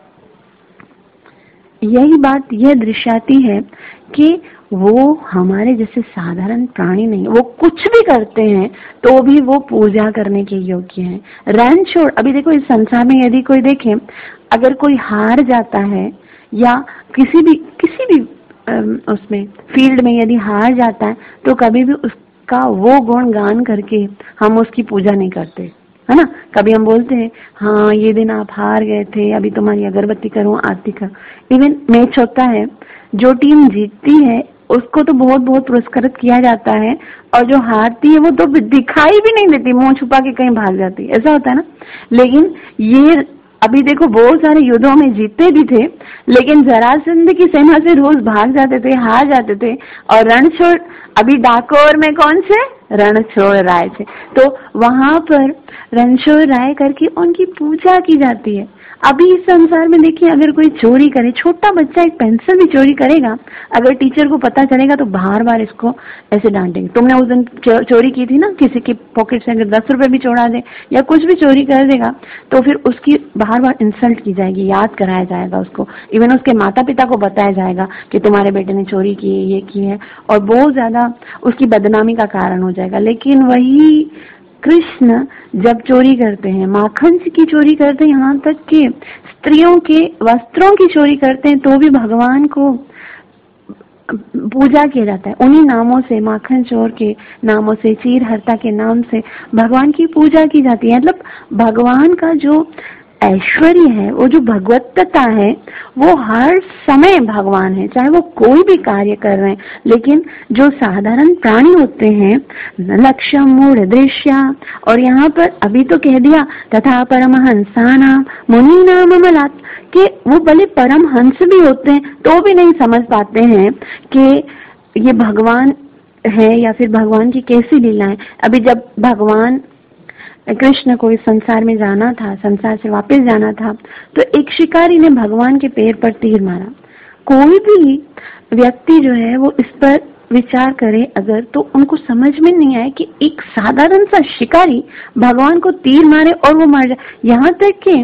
यही बात यह दर्शाती है कि वो हमारे जैसे साधारण प्राणी नहीं, वो कुछ भी करते हैं तो भी वो पूजा करने के योग्य हैं। रण छोड़, अभी देखो इस संसार में यदि कोई देखे, अगर कोई हार जाता है या किसी भी किसी भी उसमें फील्ड में यदि हार जाता है तो कभी भी उसका वो गुण गान करके हम उसकी पूजा नहीं करते, है ना। कभी हम बोलते हैं हाँ ये दिन आप हार गए थे, अभी तुम्हारी अगरबत्ती करूं, आरती करूं। इवन मैच होता है, जो टीम जीतती है उसको तो बहुत बहुत पुरस्कृत किया जाता है, और जो हारती है वो तो दिखाई भी नहीं देती, मुंह छुपा के कहीं भाग जाती है, ऐसा होता है ना। लेकिन ये अभी देखो बहुत सारे युद्धों में जीतते भी थे, लेकिन जरासंध की सेना से रोज भाग जाते थे, हार जाते थे। और रणछोड़, अभी डाकोर में कौन से रणछोड़ राय थे, तो वहां पर रणछोड़ राय करके उनकी पूजा की जाती है। अभी इस संसार में देखिए, अगर कोई चोरी करे, छोटा बच्चा एक पेंसिल भी चोरी करेगा, अगर टीचर को पता चलेगा तो बार बार इसको ऐसे डांटेंगे। तुमने उस दिन चोरी की थी ना, किसी की पॉकेट से अगर दस रुपए भी चोरा दे या कुछ भी चोरी कर देगा तो फिर उसकी बार बार इंसल्ट की जाएगी, याद कराया जाएगा उसको। इवन उसके माता पिता को बताया जाएगा कि तुम्हारे बेटे ने चोरी की है, ये की है, और बहुत ज्यादा उसकी बदनामी का कारण हो जाएगा। लेकिन वही कृष्ण जब चोरी करते हैं, माखन की चोरी करते हैं, यहाँ तक कि स्त्रियों के वस्त्रों की चोरी करते हैं, तो भी भगवान को पूजा किया जाता है। उन्हीं नामों से, माखन चोर के नामों से, चीरहर्ता के नाम से भगवान की पूजा की जाती है। मतलब भगवान का जो ऐश्वर्य है, वो जो भगवत्ता है, वो हर समय भगवान है, चाहे वो कोई भी कार्य कर रहे हैं। लेकिन जो साधारण प्राणी होते हैं, लक्ष्य मूढ़ दृश्या, और यहाँ पर अभी तो कह दिया तथा परमहंसानाम मुनीनाम अमलात्, कि वो भले परमहंस भी होते हैं तो भी नहीं समझ पाते हैं कि ये भगवान है या फिर भगवान की कैसी लीलाएं। अभी जब भगवान कृष्ण को इस संसार में जाना था, संसार से वापस जाना था, तो एक शिकारी ने भगवान के पैर पर तीर मारा। कोई भी व्यक्ति जो है वो इस पर विचार करे अगर, तो उनको समझ में नहीं आए कि एक साधारण सा शिकारी भगवान को तीर मारे और वो मर जाए। यहाँ तक कि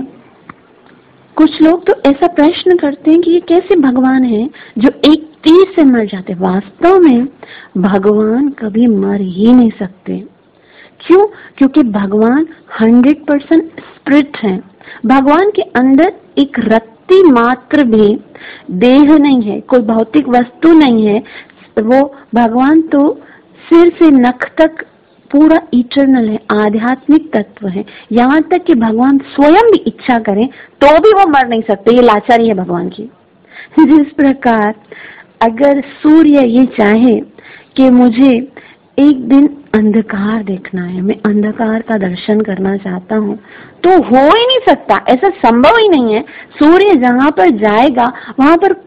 कुछ लोग तो ऐसा प्रश्न करते हैं कि ये कैसे भगवान है जो एक तीर से मर जाते। वास्तव में भगवान कभी मर ही नहीं सकते। क्यों? क्योंकि भगवान हंड्रेड परसेंट स्पिरिट है। भगवान के अंदर एक रत्ती मात्र भी देह नहीं है, कोई भौतिक वस्तु नहीं है। वो भगवान तो सिर से नख तक पूरा इटर्नल है, आध्यात्मिक तत्व है। यहाँ तक कि भगवान स्वयं भी इच्छा करें तो भी वो मर नहीं सकते। ये लाचारी है भगवान की। जिस प्रकार अगर सूर्य ये चाहे कि मुझे एक दिन अंधकार देखना है, मैं अंधकार का दर्शन करना चाहता हूँ, तो हो ही नहीं सकता, ऐसा संभव ही नहीं है। सूर्य जहाँ पर जाएगा वहां पर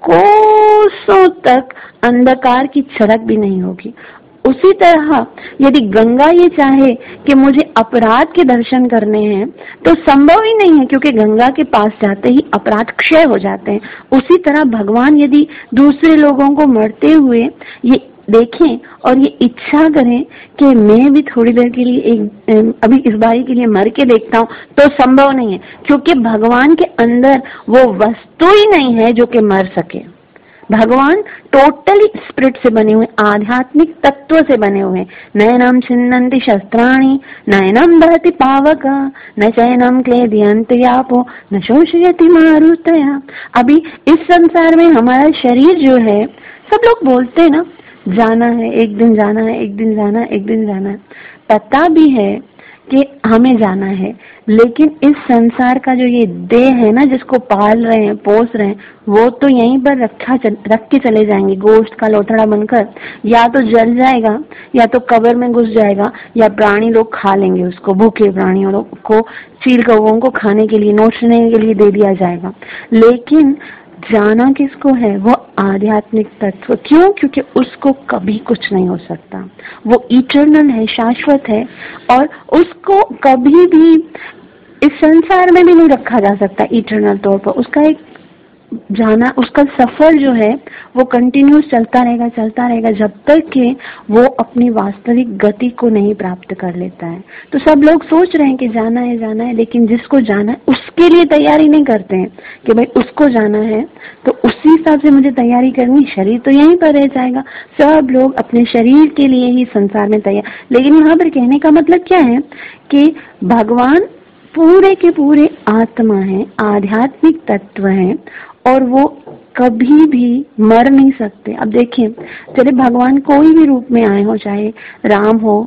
कोसों तक अंधकार की झलक भी नहीं होगी। उसी तरह यदि गंगा ये चाहे कि मुझे अपराध के दर्शन करने हैं तो संभव ही नहीं है, क्योंकि गंगा के पास जाते ही अपराध क्षय हो जाते हैं। उसी तरह भगवान यदि दूसरे लोगों को मरते हुए ये देखें और ये इच्छा करें कि मैं भी थोड़ी देर के लिए एक अभी इस बारी के लिए मर के देखता हूँ, तो संभव नहीं है, क्योंकि भगवान के अंदर वो वस्तु ही नहीं है जो कि मर सके। भगवान टोटली स्पिरिट से बने हुए, आध्यात्मिक तत्व से बने हुए। नयनम छिन्नन्ति शस्त्राणि नयनम दहति पावक न चैनम क्लेदयन्ति यापो न शोषयति मारुतया। अभी इस संसार में हमारा शरीर जो है, सब लोग बोलते हैं ना, जाना है एक दिन, जाना है एक दिन, जाना है एक दिन, जाना है। पता भी है कि हमें जाना है, लेकिन इस संसार का जो ये देह है ना, जिसको पाल रहे हैं, पोस रहे हैं, वो तो यहीं पर रखा चल, रख के चले जाएंगे गोश्त का लोथड़ा बनकर। या तो जल जाएगा, या तो कब्र में घुस जाएगा, या प्राणी लोग खा लेंगे उसको, भूखे प्राणियों को, चील कौवों को खाने के लिए, नोचने के लिए दे दिया जाएगा। लेकिन जाना किसको है? वो आध्यात्मिक तत्व। क्यों? क्योंकि उसको कभी कुछ नहीं हो सकता, वो इटर्नल है, शाश्वत है, और उसको कभी भी इस संसार में भी नहीं रखा जा सकता इटर्नल तौर पर। उसका एक जाना, उसका सफर जो है वो कंटिन्यूस चलता रहेगा चलता रहेगा जब तक कि वो अपनी वास्तविक गति को नहीं प्राप्त कर लेता है। तो सब लोग सोच रहे हैं कि जाना है जाना है, लेकिन जिसको जाना है उसके लिए तैयारी नहीं करते हैं कि भाई उसको जाना है तो उसी हिसाब से मुझे तैयारी करनी, शरीर तो यहीं पर रह जाएगा। सब लोग अपने शरीर के लिए ही संसार में तैयार। लेकिन यहाँ पर कहने का मतलब क्या है कि भगवान पूरे के पूरे आत्मा है, आध्यात्मिक तत्व है, और वो कभी भी मर नहीं सकते। अब देखिए, चले भगवान कोई भी रूप में आए हो, चाहे राम हो,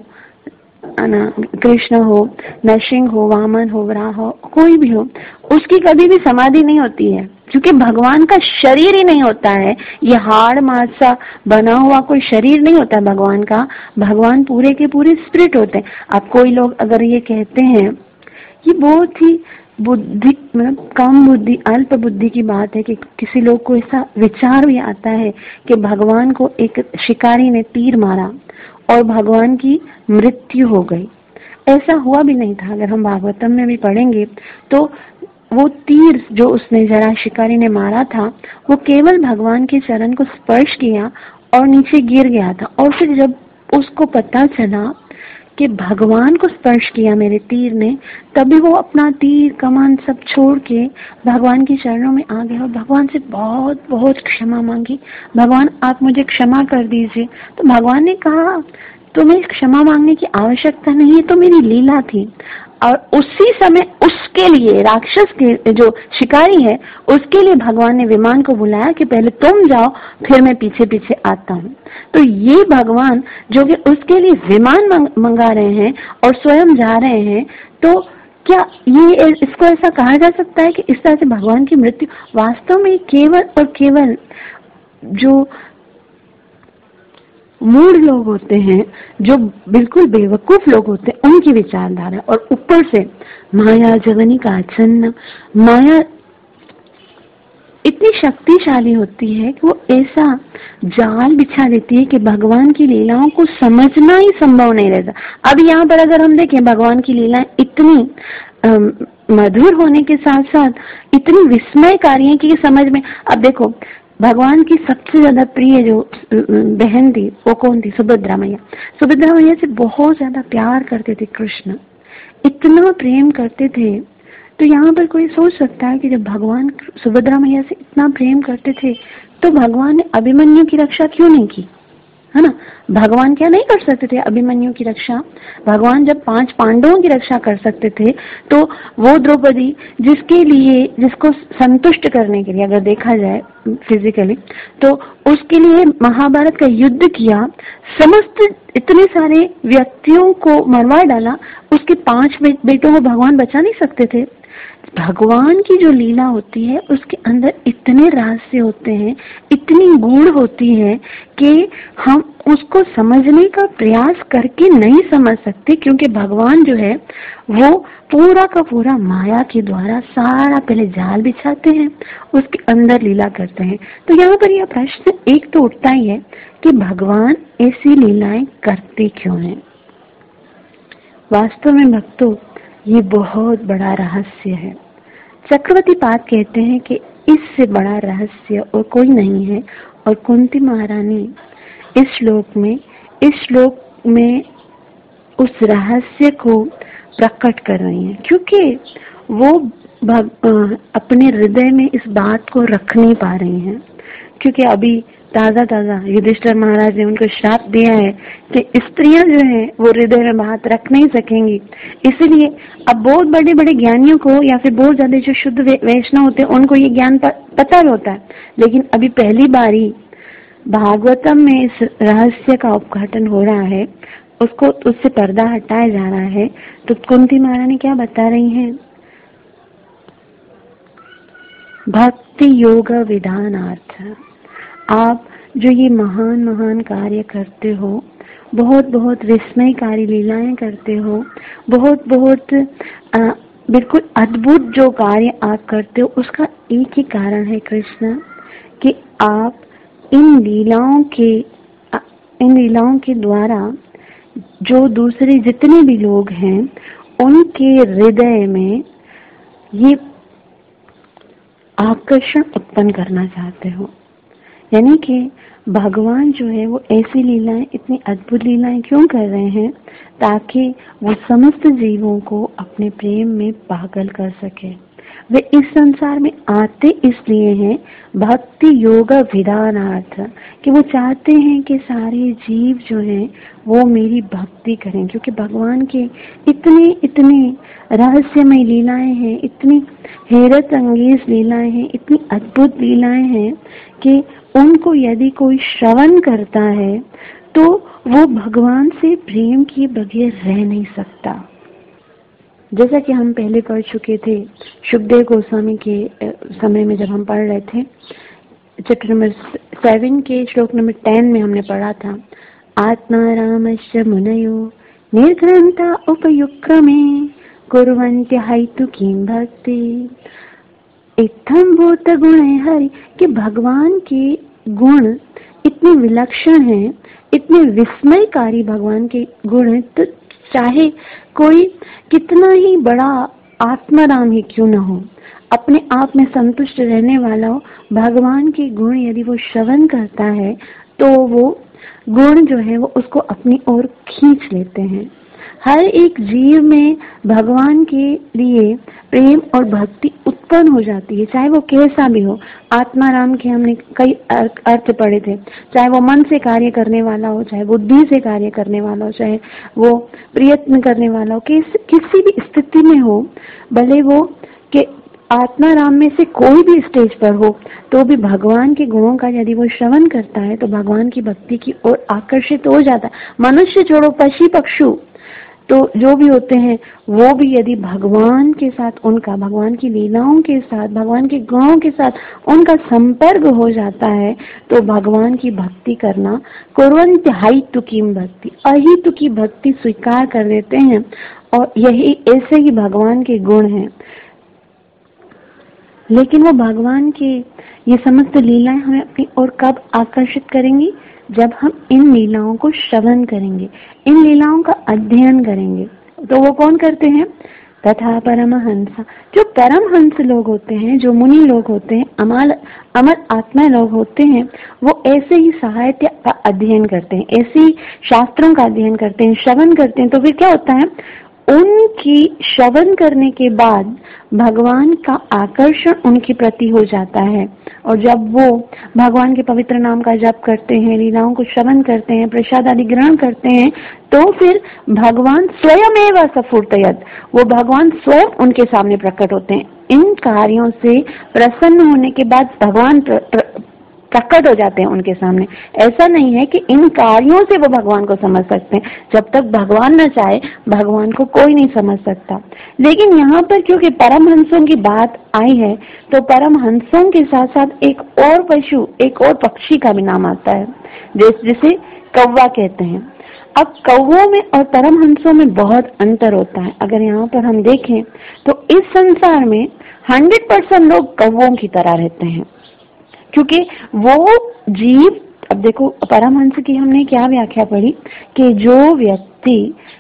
कृष्ण हो, नरसिंह हो, वामन हो, वराह हो, कोई भी हो, उसकी कभी भी समाधि नहीं होती है, क्योंकि भगवान का शरीर ही नहीं होता है। ये हाड़ मांस सा बना हुआ कोई शरीर नहीं होता भगवान का। भगवान पूरे के पूरे स्पिरिट होते हैं। अब कोई लोग अगर ये कहते हैं, ये बहुत ही बुद्धि मतलब कम बुद्धि, अल्प बुद्धि की बात है कि किसी लोग को ऐसा विचार भी आता है कि भगवान को एक शिकारी ने तीर मारा और भगवान की मृत्यु हो गई। ऐसा हुआ भी नहीं था। अगर हम भागवतम में भी पढ़ेंगे तो वो तीर जो उसने जरा शिकारी ने मारा था, वो केवल भगवान के चरण को स्पर्श किया और नीचे गिर गया था। और फिर जब उसको पता चला कि भगवान को स्पर्श किया मेरे तीर ने, तभी वो अपना तीर कमान सब छोड़ के भगवान के चरणों में आ गया और भगवान से बहुत बहुत क्षमा मांगी। भगवान आप मुझे क्षमा कर दीजिए। तो भगवान ने कहा तुम्हें क्षमा मांगने की आवश्यकता नहीं है, तो मेरी लीला थी। और उसी समय उसके लिए, राक्षस के जो शिकारी है उसके लिए भगवान ने विमान को बुलाया कि पहले तुम जाओ फिर मैं पीछे पीछे आता हूँ। तो ये भगवान जो कि उसके लिए विमान मंगा रहे हैं और स्वयं जा रहे हैं, तो क्या ये इसको ऐसा कहा जा सकता है कि इस तरह से भगवान की मृत्यु? वास्तव में केवल और केवल जो मूढ़ लोग होते हैं, जो बिल्कुल बेवकूफ लोग होते हैं, उनकी विचारधारा। और ऊपर से माया जगनी का आच्छन्न, माया इतनी शक्तिशाली होती है कि वो ऐसा जाल बिछा देती है कि भगवान की लीलाओं को समझना ही संभव नहीं रहता। अब यहाँ पर अगर हम देखें, भगवान की लीलाएं इतनी मधुर होने के साथ साथ इतनी विस्मयकारी है कि समझ में। अब देखो, भगवान की सबसे ज्यादा प्रिय जो बहन थी वो कौन थी? सुभद्रा मैया। सुभद्रा मैया से बहुत ज्यादा प्यार करते थे कृष्ण, इतना प्रेम करते थे। तो यहाँ पर कोई सोच सकता है कि जब भगवान सुभद्रा मैया से इतना प्रेम करते थे तो भगवान ने अभिमन्यु की रक्षा क्यों नहीं की? है ना, भगवान क्या नहीं कर सकते थे अभिमन्यु की रक्षा? भगवान जब पांच पांडवों की रक्षा कर सकते थे, तो वो द्रौपदी जिसके लिए, जिसको संतुष्ट करने के लिए अगर देखा जाए फिजिकली, तो उसके लिए महाभारत का युद्ध किया, समस्त इतने सारे व्यक्तियों को मरवा डाला, उसके पांच बे, बेटों को भगवान बचा नहीं सकते थे? भगवान की जो लीला होती है उसके अंदर इतने रहस्य होते हैं, इतनी गूढ़ होती है कि हम उसको समझने का प्रयास करके नहीं समझ सकते, क्योंकि भगवान जो है वो पूरा का पूरा माया के द्वारा सारा पहले जाल बिछाते हैं, उसके अंदर लीला करते हैं। तो यहाँ पर यह प्रश्न एक तो उठता ही है कि भगवान ऐसी लीलाएं करते क्यों हैं? वास्तव में भक्तों, ये बहुत बड़ा रहस्य है। चक्रवर्ती पाद कहते हैं कि इससे बड़ा रहस्य और कोई नहीं है, और कुंती महारानी इस श्लोक में इस श्लोक में उस रहस्य को प्रकट कर रही हैं, क्योंकि वो भग, अपने हृदय में इस बात को रख नहीं पा रही हैं। क्योंकि अभी ताजा ताजा युधिष्ठिर महाराज ने उनको श्राप दिया है कि स्त्रियां जो हैं वो हृदय में बात रख नहीं सकेंगी। इसलिए अब बहुत बड़े बड़े ज्ञानियों को या फिर बहुत ज्यादा जो शुद्ध वैष्णव होते हैं उनको ये ज्ञान पता होता है, लेकिन अभी पहली बारी भागवतम में इस रहस्य का उद्घाटन हो रहा है, उसको उससे पर्दा हटाया जा रहा है। तो कुंती महारानी क्या बता रही हैं? भक्ति योग विधानार्थ, आप जो ये महान महान कार्य करते हो, बहुत बहुत विस्मयकारी लीलाएं करते हो, बहुत बहुत बिल्कुल अद्भुत जो कार्य आप करते हो उसका एक ही कारण है कृष्ण, कि आप इन लीलाओं के इन लीलाओं के द्वारा जो दूसरे जितने भी लोग हैं उनके हृदय में ये आकर्षण उत्पन्न करना चाहते हो। यानी कि भगवान जो है वो ऐसी लीलाएं, इतनी अद्भुत लीलाएं क्यों कर रहे हैं, ताकि वो समस्त जीवों को अपने प्रेम में पागल कर सके। वे इस संसार में आते इसलिए हैं भक्ति योग विधानार्थ, कि वो चाहते हैं कि सारे जीव जो हैं वो मेरी भक्ति करें, क्योंकि भगवान के इतने इतने रहस्यमय लीलाएं हैं, इतनी हैरत अंगेज लीलाएं हैं, इतनी अद्भुत लीलाएं हैं कि उनको यदि कोई श्रवण करता है तो वो भगवान से प्रेम किए बगैर रह नहीं सकता। जैसा कि हम पहले पढ़ चुके थे, शुकदेव गोस्वामी के समय में जब हम पढ़ रहे थे, चैप्टर नंबर सेवन के श्लोक नंबर टेन में हमने पढ़ा था, आत्मा रामश्च मुनयो निर्घ्रंथा उपयुक्रमे कुर्वन्त्य हैतु किं भक्ति इत्थम भूत गुण हरि, कि भगवान के गुण इतने विलक्षण हैं, इतने विस्मयकारी भगवान के गुण हैं, तो चाहे कोई कितना ही बड़ा आत्माराम ही क्यों न हो, अपने आप में संतुष्ट रहने वाला हो, भगवान के गुण यदि वो श्रवण करता है तो वो गुण जो है वो उसको अपनी ओर खींच लेते हैं। हर एक जीव में भगवान के लिए प्रेम और भक्ति उत्पन्न हो जाती है, चाहे वो कैसा भी हो। आत्माराम के हमने कई अर्थ पढ़े थे, चाहे वो मन से कार्य करने वाला हो, चाहे बुद्धि से कार्य करने वाला हो, चाहे वो प्रयत्न करने वाला हो, किस, किसी भी स्थिति में हो, भले वो कि आत्माराम में से कोई भी स्टेज पर हो, तो भी भगवान के गुणों का यदि वो श्रवण करता है तो भगवान की भक्ति की ओर आकर्षित हो जाता है। मनुष्य छोड़ो, पशु पक्षु तो जो भी होते हैं वो भी यदि भगवान के साथ, उनका भगवान की लीलाओं के साथ, भगवान के गुणों के साथ उनका संपर्क हो जाता है तो भगवान की भक्ति करना, कुर्वन्त्य हैतु किं भक्ति, अहितु की भक्ति स्वीकार कर देते हैं। और यही ऐसे ही भगवान के गुण हैं। लेकिन वो भगवान के ये समस्त लीलाएं हमें अपनी ओर कब आकर्षित करेंगी, जब हम इन लीलाओं को श्रवण करेंगे, इन लीलाओं का अध्ययन करेंगे। तो वो कौन करते हैं, तथा परमहंस, जो परमहंस लोग होते हैं, जो मुनि लोग होते हैं, अमर अमर आत्मा लोग होते हैं, वो ऐसे ही साहित्य का अध्ययन करते हैं, ऐसे ही शास्त्रों का अध्ययन करते हैं, श्रवण करते हैं। तो फिर क्या होता है, उनकी श्रवण करने के बाद भगवान का आकर्षण उनके प्रति हो जाता है। और जब वो भगवान के पवित्र नाम का जप करते हैं, लीलाओं को श्रवण करते हैं, प्रसाद आदि ग्रहण करते हैं, तो फिर भगवान स्वयं एवं सफुर्तयत, वो भगवान स्वयं उनके सामने प्रकट होते हैं। इन कार्यों से प्रसन्न होने के बाद भगवान प्र, प्र, प्रकट हो जाते हैं उनके सामने। ऐसा नहीं है कि इन कार्यों से वो भगवान को समझ सकते हैं, जब तक भगवान न चाहे भगवान को कोई नहीं समझ सकता। लेकिन यहाँ पर क्योंकि परमहंसों की बात आई है तो परमहंसों के साथ साथ एक और पशु, एक और पक्षी का भी नाम आता है, जिसे कौवा कहते हैं। अब कौवों में और परमहंसों में बहुत अंतर होता है। अगर यहाँ पर हम देखें तो इस संसार में हंड्रेड परसेंट लोग कौवों की तरह रहते हैं, क्योंकि वो जीव, अब देखो परमहंस की हमने क्या व्याख्या पढ़ी कि जो व्यक्ति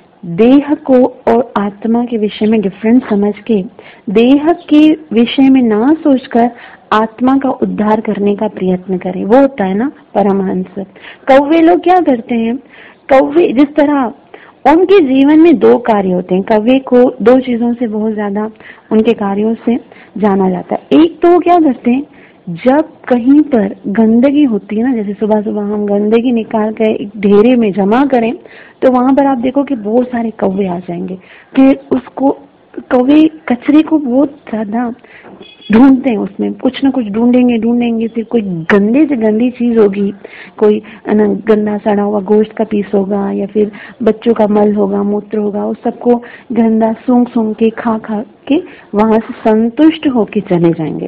देह को और आत्मा के विषय में डिफरेंस समझ के देह के विषय में ना सोचकर आत्मा का उद्धार करने का प्रयत्न करे, वो होता है ना परमहंस। कौवे लोग क्या करते हैं, कौवे जिस तरह उनके जीवन में दो कार्य होते हैं, कौवे को दो चीजों से बहुत ज्यादा उनके कार्यों से जाना जाता है। एक तो वो क्या करते हैं, जब कहीं पर गंदगी होती है ना, जैसे सुबह सुबह हम गंदगी निकाल कर एक ढेरे में जमा करें तो वहां पर आप देखो कि बहुत सारे कौवे आ जाएंगे। फिर उसको कौवे कचरे को बहुत ज्यादा ढूंढते हैं, उसमें कुछ ना कुछ ढूंढेंगे ढूंढेंगे फिर कोई गंदे से गंदी चीज होगी, कोई गंदा सड़ा हुआ गोश्त का पीस होगा या फिर बच्चों का मल होगा, मूत्र होगा, उस सबको गंदा सूंघ सूंघ के खा खा के वहां से संतुष्ट होके चले जाएंगे।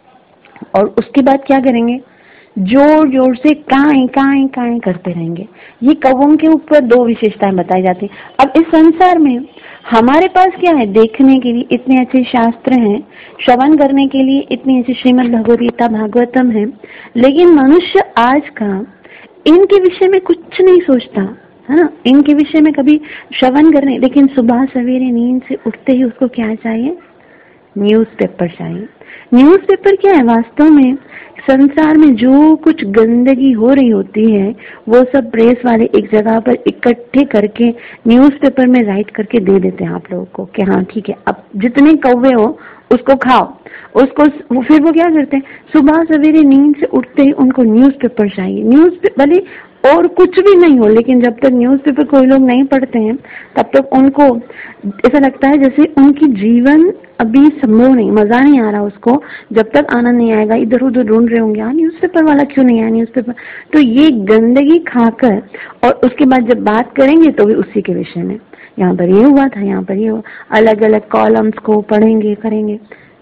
और उसके बाद क्या करेंगे, जोर जोर से काई काई काई करते रहेंगे। ये कौवों के ऊपर दो विशेषताएं बताई जाती हैं। अब इस संसार में हमारे पास क्या है? देखने के लिए इतने अच्छे शास्त्र हैं, श्रवण करने के लिए इतनी अच्छी श्रीमद् भगवद गीता भागवतम है, लेकिन मनुष्य आज का इनके विषय में कुछ नहीं सोचता है ना, इनके विषय में कभी श्रवण करने। लेकिन सुबह सवेरे नींद से उठते ही उसको क्या चाहिए? न्यूज़पेपर चाहिए। न्यूज़पेपर क्या है? वास्तव में संसार में जो कुछ गंदगी हो रही होती है वो सब प्रेस वाले एक जगह पर इकट्ठे करके न्यूज़पेपर में राइट करके दे देते हैं आप लोगों को कि हाँ ठीक है, अब जितने कौवे हो उसको खाओ। उसको फिर वो क्या करते हैं? सुबह सवेरे नींद से उठते ही उनको न्यूज़पेपर चाहिए। न्यूज़ भले और कुछ भी नहीं हो, लेकिन जब तक न्यूज़पेपर कोई लोग नहीं पढ़ते हैं तब तक उनको ऐसा लगता है जैसे उनकी जीवन अभी संभव नहीं, मजा नहीं आ रहा उसको। जब तक आनंद नहीं आएगा इधर उधर ढूंढ रहे होंगे, हाँ न्यूज़पेपर वाला क्यों नहीं आया न्यूज़पेपर। तो ये गंदगी खाकर और उसके बाद जब बात करेंगे तो भी उसी के विषय में, यहाँ पर ये हुआ था, यहाँ पर ये हुआ, अलग अलग कॉलम्स को पढ़ेंगे करेंगे।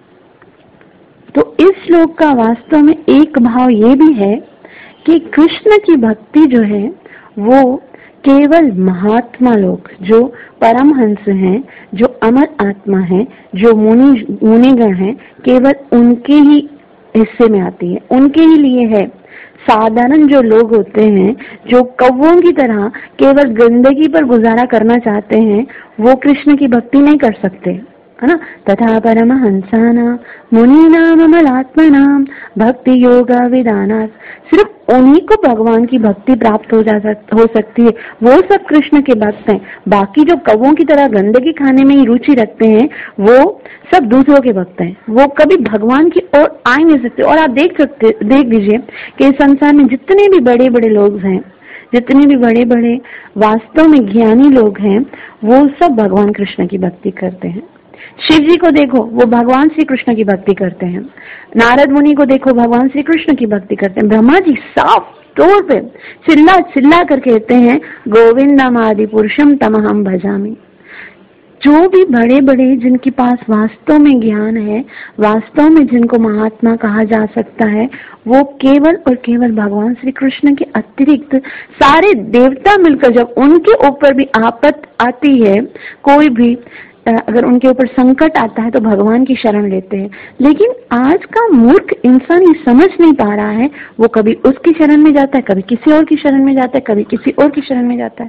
तो इस श्लोक का वास्तव में एक भाव ये भी है कि कृष्ण की भक्ति जो है वो केवल महात्मा लोग, जो परमहंस हैं, जो अमर आत्मा हैं, जो मुनि मुनिगण हैं, केवल उनके ही हिस्से में आती है, उनके ही लिए है। साधारण जो लोग होते हैं, जो कौवों की तरह केवल गंदगी पर गुजारा करना चाहते हैं, वो कृष्ण की भक्ति नहीं कर सकते, है ना। तथा परमहंसाना मुनीनाम अमलात्मनाम भक्ति योगा विदानात्, सिर्फ उन्हीं को भगवान की भक्ति प्राप्त हो जा सक, हो सकती है। वो सब कृष्ण के भक्त हैं। बाकी जो कौवों की तरह गंदगी खाने में ही रुचि रखते हैं वो सब दूसरों के भक्त हैं, वो कभी भगवान की ओर आ नहीं सकते। और आप देख सकते देख लीजिए कि इस संसार में जितने भी बड़े बड़े लोग हैं, जितने भी बड़े बड़े वास्तव में ज्ञानी लोग हैं, वो सब भगवान कृष्ण की भक्ति करते हैं। शिव जी को देखो, वो भगवान श्री कृष्ण की भक्ति करते हैं। नारद मुनि को देखो, भगवान श्री कृष्ण की भक्ति करते हैं। ब्रह्मा जी साफ तौर पे चिल्ला चिल्ला कर कहते हैं गोविंदम आदि पुरुषम तमहम भजामि। जो भी बड़े बड़े जिनके पास वास्तव में ज्ञान है, वास्तव में जिनको महात्मा कहा जा सकता है, वो केवल और केवल भगवान श्री कृष्ण के अतिरिक्त सारे देवता मिलकर जब उनके ऊपर भी आपत आती है, कोई भी अगर उनके ऊपर संकट आता है तो भगवान की शरण लेते हैं। लेकिन आज का मूर्ख इंसान ये समझ नहीं पा रहा है, वो कभी उसकी शरण में जाता है, कभी किसी और की शरण में जाता है, कभी किसी और की शरण में जाता है।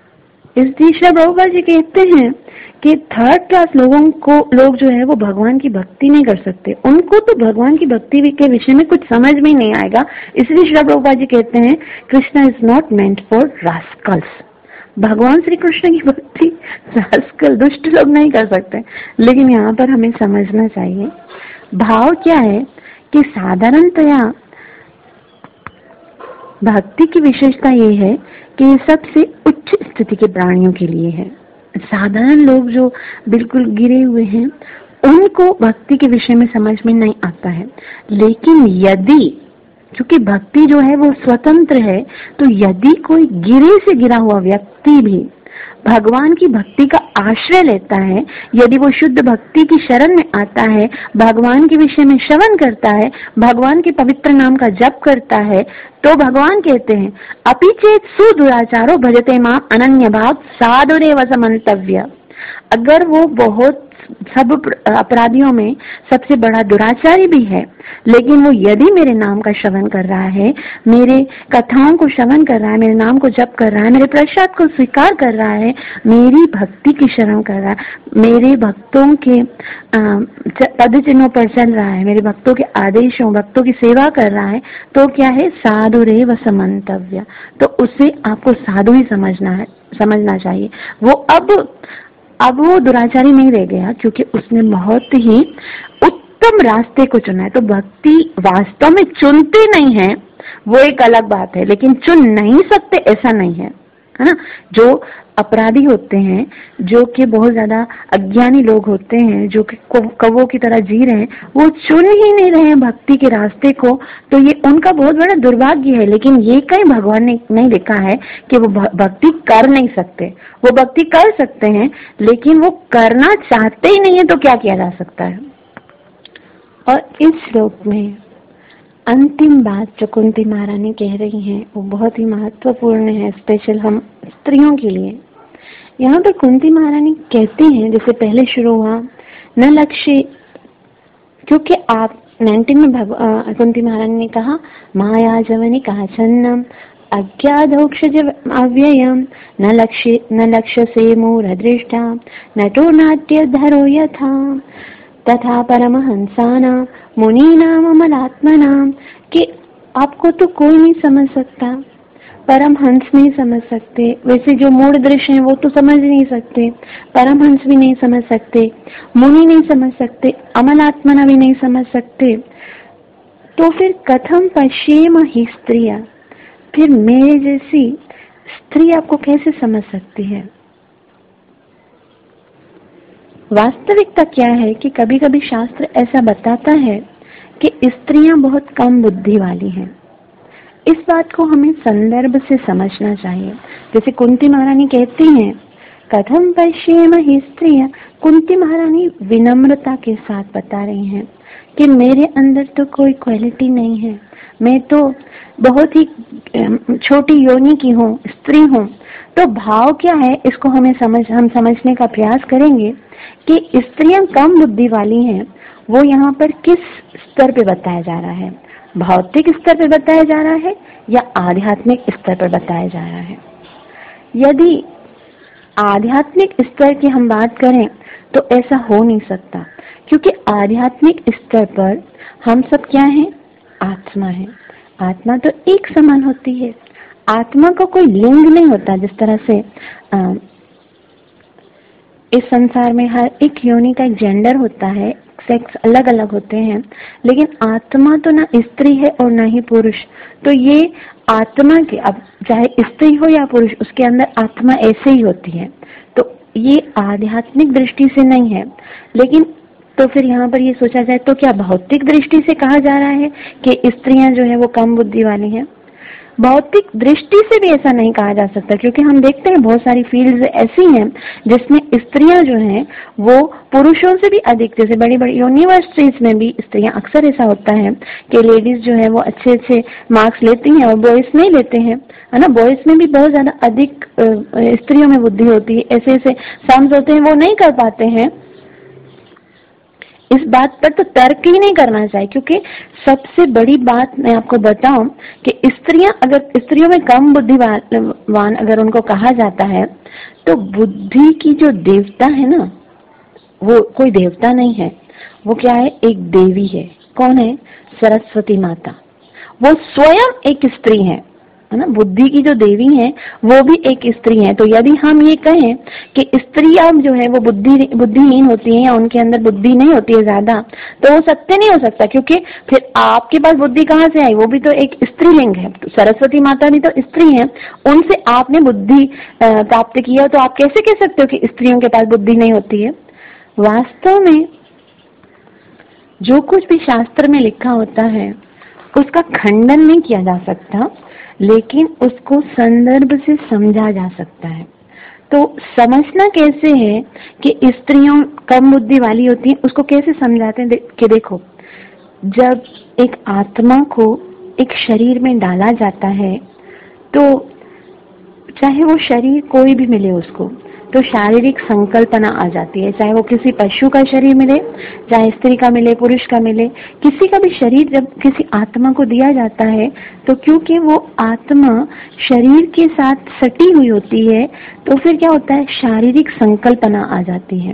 इसलिए श्री प्रभुपाद जी कहते हैं कि थर्ड क्लास लोगों को लोग जो है वो भगवान की भक्ति नहीं कर सकते, उनको तो भगवान की भक्ति के विषय में कुछ समझ में नहीं आएगा। इसलिए श्री प्रभुपाद जी कहते हैं Krishna is not meant for rascals. भगवान श्री कृष्ण की भक्ति रास्कल दुष्ट लोग नहीं कर सकते। लेकिन यहाँ पर हमें समझना चाहिए भाव क्या है कि साधारणतया भक्ति की विशेषता ये है कि ये सबसे उच्च स्थिति के प्राणियों के लिए है। साधारण लोग जो बिल्कुल गिरे हुए हैं उनको भक्ति के विषय में समझ में नहीं आता है। लेकिन यदि, क्योंकि भक्ति जो है वो स्वतंत्र है, तो यदि कोई गिरे से गिरा हुआ व्यक्ति भी भगवान की भक्ति का आश्रय लेता है, यदि वो शुद्ध भक्ति की शरण में आता है, भगवान के विषय में श्रवण करता है, भगवान के पवित्र नाम का जप करता है, तो भगवान कहते हैं अपि चेत सुदुराचारो भजते माम अनन्य भाव साधुरेव समन्तव्य। अगर वो बहुत सब अपराधियों में सबसे बड़ा दुराचारी भी है, लेकिन वो यदि मेरे नाम का श्रवण कर रहा है, मेरे कथाओं को श्रवण कर रहा है, मेरे नाम को जप कर रहा है, मेरे प्रसाद को स्वीकार कर रहा है, मेरी भक्ति की शरण कर रहा है, मेरे भक्तों के पद चिन्हों पर चल रहा है, मेरे भक्तों के आदेशों, भक्तों की सेवा कर रहा है, तो क्या है साधुरेव समन्तव्य। तो उसे आपको साधु ही समझना है, समझना चाहिए। वो अब अब वो दुराचारी नहीं रह गया, क्योंकि उसने बहुत ही उत्तम रास्ते को चुना है। तो भक्ति वास्तव में चुनते नहीं है, वो एक अलग बात है, लेकिन चुन नहीं सकते ऐसा नहीं है, है ना। जो अपराधी होते हैं, जो कि बहुत ज्यादा अज्ञानी लोग होते हैं, जो कि कौवों की तरह जी रहे हैं, वो चुन ही नहीं रहे हैं भक्ति के रास्ते को, तो ये उनका बहुत बड़ा दुर्भाग्य है। लेकिन ये कहीं भगवान ने नहीं लिखा है कि वो भक्ति कर नहीं सकते। वो भक्ति कर सकते हैं, लेकिन वो करना चाहते ही नहीं है, तो क्या किया जा सकता है। और इस श्लोक में अंतिम बात जो कुंती महारानी कह रही हैं वो बहुत ही महत्वपूर्ण है, स्पेशल हम स्त्रियों के लिए। यहाँ पर कुंती महारानी कहती हैं, जैसे पहले शुरू हुआ, न लक्ष्य, क्योंकि आप नाइनटीन में भग, आ, कुंती महारानी ने कहा माया जवनी काचन्नम अज्ञाधोक्षज अव्ययम न लक्ष्य न लक्ष्य से मूढ़ दृष्टा नटो नाट्य धरो यथा तथा परमहंसाना मुनीनाम अमलात्मनाम, कि आपको तो कोई नहीं समझ सकता, परमहंस नहीं समझ सकते, वैसे जो मूढ़ दृश्य हैं वो तो समझ नहीं सकते, परमहंस भी नहीं समझ सकते, मुनि नहीं समझ सकते, अमलात्मना भी नहीं समझ सकते, तो फिर कथम पश्येम ही स्त्रिया, फिर मेरे जैसी स्त्री आपको कैसे समझ सकती है। वास्तविकता क्या है कि कभी कभी शास्त्र ऐसा बताता है कि स्त्रियां बहुत कम बुद्धि वाली हैं। इस बात को हमें संदर्भ से समझना चाहिए। जैसे कुंती महारानी कहती हैं कथम पश्येम ही स्त्रियां, कुंती महारानी विनम्रता के साथ बता रही हैं कि मेरे अंदर तो कोई क्वालिटी नहीं है, मैं तो बहुत ही छोटी योनि की हूँ, स्त्री हूँ। तो भाव क्या है, इसको हमें समझ हम समझने का प्रयास करेंगे कि स्त्रियां कम बुद्धि वाली हैं। वो यहाँ पर किस स्तर पे बताया जा रहा है, भौतिक स्तर पे बताया जा रहा है या आध्यात्मिक स्तर पर बताया जा रहा है। यदि आध्यात्मिक स्तर की हम बात करें तो ऐसा हो नहीं सकता, क्योंकि आध्यात्मिक स्तर पर हम सब क्या हैं, आत्मा है। आत्मा तो एक समान होती है, आत्मा का कोई लिंग नहीं होता। जिस तरह से आ, इस संसार में हर एक योनि का एक जेंडर होता है, सेक्स अलग अलग होते हैं, लेकिन आत्मा तो ना स्त्री है और ना ही पुरुष। तो ये आत्मा के, अब चाहे स्त्री हो या पुरुष, उसके अंदर आत्मा ऐसे ही होती है। तो ये आध्यात्मिक दृष्टि से नहीं है। लेकिन तो फिर यहाँ पर ये सोचा जाए तो क्या भौतिक दृष्टि से कहा जा रहा है कि स्त्रियां जो है वो कम बुद्धि वाली हैं? भौतिक दृष्टि से भी ऐसा नहीं कहा जा सकता, क्योंकि हम देखते हैं बहुत सारी फील्ड्स ऐसी हैं जिसमें स्त्रियां जो हैं वो पुरुषों से भी अधिक, जैसे बड़ी बड़ी यूनिवर्सिटीज में भी स्त्रियां, अक्सर ऐसा होता है कि लेडीज जो है वो अच्छे अच्छे मार्क्स लेती हैं और बॉयज नहीं लेते हैं, है ना। बॉयज में भी बहुत ज्यादा अधिक स्त्रियों में बुद्धि होती है, ऐसे ऐसे सम्स होते हैं वो नहीं कर पाते हैं। इस बात पर तो तर्क ही नहीं करना चाहिए, क्योंकि सबसे बड़ी बात मैं आपको बताऊं कि स्त्रियां, अगर स्त्रियों में कम बुद्धिवान अगर उनको कहा जाता है तो बुद्धि की जो देवता है ना, वो कोई देवता नहीं है, वो क्या है, एक देवी है। कौन है? सरस्वती माता। वो स्वयं एक स्त्री है, है ना। बुद्धि की जो देवी है वो भी एक स्त्री है। तो यदि हम ये कहें कि स्त्रियां जो है वो बुद्धि बुद्धिहीन होती हैं या उनके अंदर बुद्धि नहीं होती है ज्यादा, तो वो सत्य नहीं हो सकता, क्योंकि फिर आपके पास बुद्धि कहाँ से आई? वो भी तो एक स्त्रीलिंग है। तो सरस्वती माता भी तो स्त्री है, उनसे आपने बुद्धि प्राप्त किया, तो आप कैसे कह सकते हो कि स्त्रियों के पास बुद्धि नहीं होती है? वास्तव में जो कुछ भी शास्त्र में लिखा होता है उसका खंडन नहीं किया जा सकता, लेकिन उसको संदर्भ से समझा जा सकता है। तो समझना कैसे है कि स्त्रियों कम बुद्धि वाली होती हैं, उसको कैसे समझाते हैं कि देखो, जब एक आत्मा को एक शरीर में डाला जाता है तो चाहे वो शरीर कोई भी मिले उसको, तो शारीरिक संकल्पना आ जाती है। चाहे वो किसी पशु का शरीर मिले, चाहे स्त्री का मिले, पुरुष का मिले, किसी का भी शरीर जब किसी आत्मा को दिया जाता है तो क्योंकि वो आत्मा शरीर के साथ सटी हुई होती है, तो फिर क्या होता है, शारीरिक संकल्पना आ जाती है।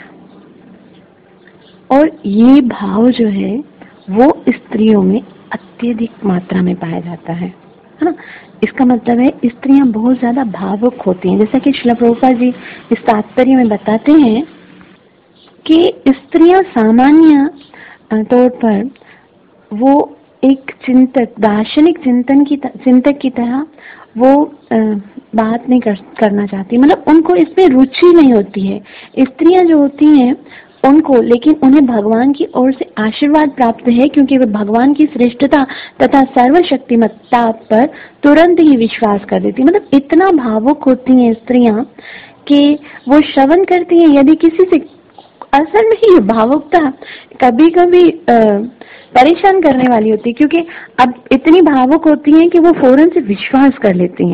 और ये भाव जो है वो स्त्रियों में अत्यधिक मात्रा में पाया जाता है, है ना। इसका मतलब है स्त्रियां बहुत ज्यादा भावुक होती हैं। जैसा कि श्रील प्रभुपाद जी इस तात्पर्य में बताते हैं कि स्त्रियां सामान्य तौर पर वो एक चिंतक, दार्शनिक चिंतन की चिंतक की तरह वो बात नहीं कर, करना चाहती, मतलब उनको इसमें रुचि नहीं होती है। स्त्रियां जो होती हैं उनको, लेकिन उन्हें भगवान की ओर से आशीर्वाद प्राप्त है, क्योंकि वे भगवान की श्रेष्ठता तथा सर्वशक्तिमत्ता पर तुरंत ही विश्वास कर देती। मतलब इतना भावुक होती हैं स्त्रियां कि वो श्रवण करती हैं। यदि किसी से, असल में ये भावुकता कभी कभी परेशान करने वाली होती है, क्योंकि अब इतनी भावुक होती हैं कि वो फौरन से विश्वास कर लेती हैं,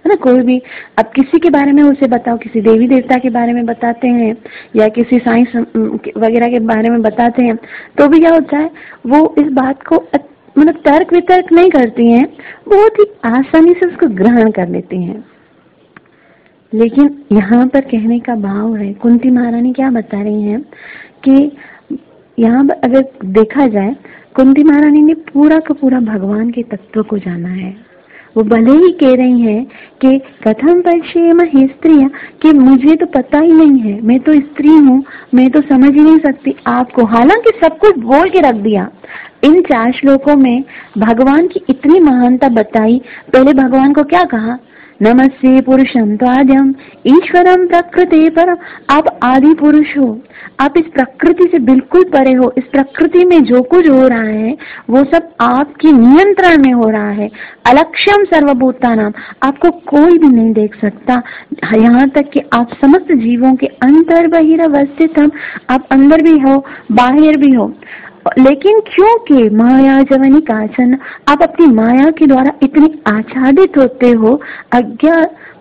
है ना। कोई भी अब किसी के बारे में उसे बताओ, किसी देवी देवता के बारे में बताते हैं या किसी साइंस वगैरह के बारे में बताते हैं, तो भी क्या होता है, वो इस बात को मतलब तर्क वितर्क नहीं करती हैं, बहुत ही आसानी से उसको ग्रहण कर लेती हैं। लेकिन यहाँ पर कहने का भाव है, कुंती महारानी क्या बता रही हैं कि यहाँ पर अगर देखा जाए, कुंती महारानी ने पूरा का पूरा भगवान के तत्व को जाना है। वो भले ही कह रही हैं कि कथम पश्येम हि स्त्रियः, कि मुझे तो पता ही नहीं है, मैं तो स्त्री हूँ, मैं तो समझ ही नहीं सकती आपको। हालांकि सब कुछ बोल के रख दिया। इन चार श्लोकों में भगवान की इतनी महानता बताई। पहले भगवान को क्या कहा, नमस्ते पुरुषम त्वाद्यम ईश्वरम प्रकृति पर। आप आदि पुरुष हो, आप इस प्रकृति से बिल्कुल परे हो। इस प्रकृति में जो कुछ हो रहा है वो सब आपके नियंत्रण में हो रहा है। अलक्ष्यम सर्वभूतानाम, आपको कोई भी नहीं देख सकता, यहाँ तक कि आप समस्त जीवों के अंतर बहिर्वस्थित हम, आप अंदर भी हो बाहर भी हो। लेकिन क्योंकि माया जवनी काचन, आप अपनी माया के द्वारा इतने आच्छादित होते हो, अज्ञा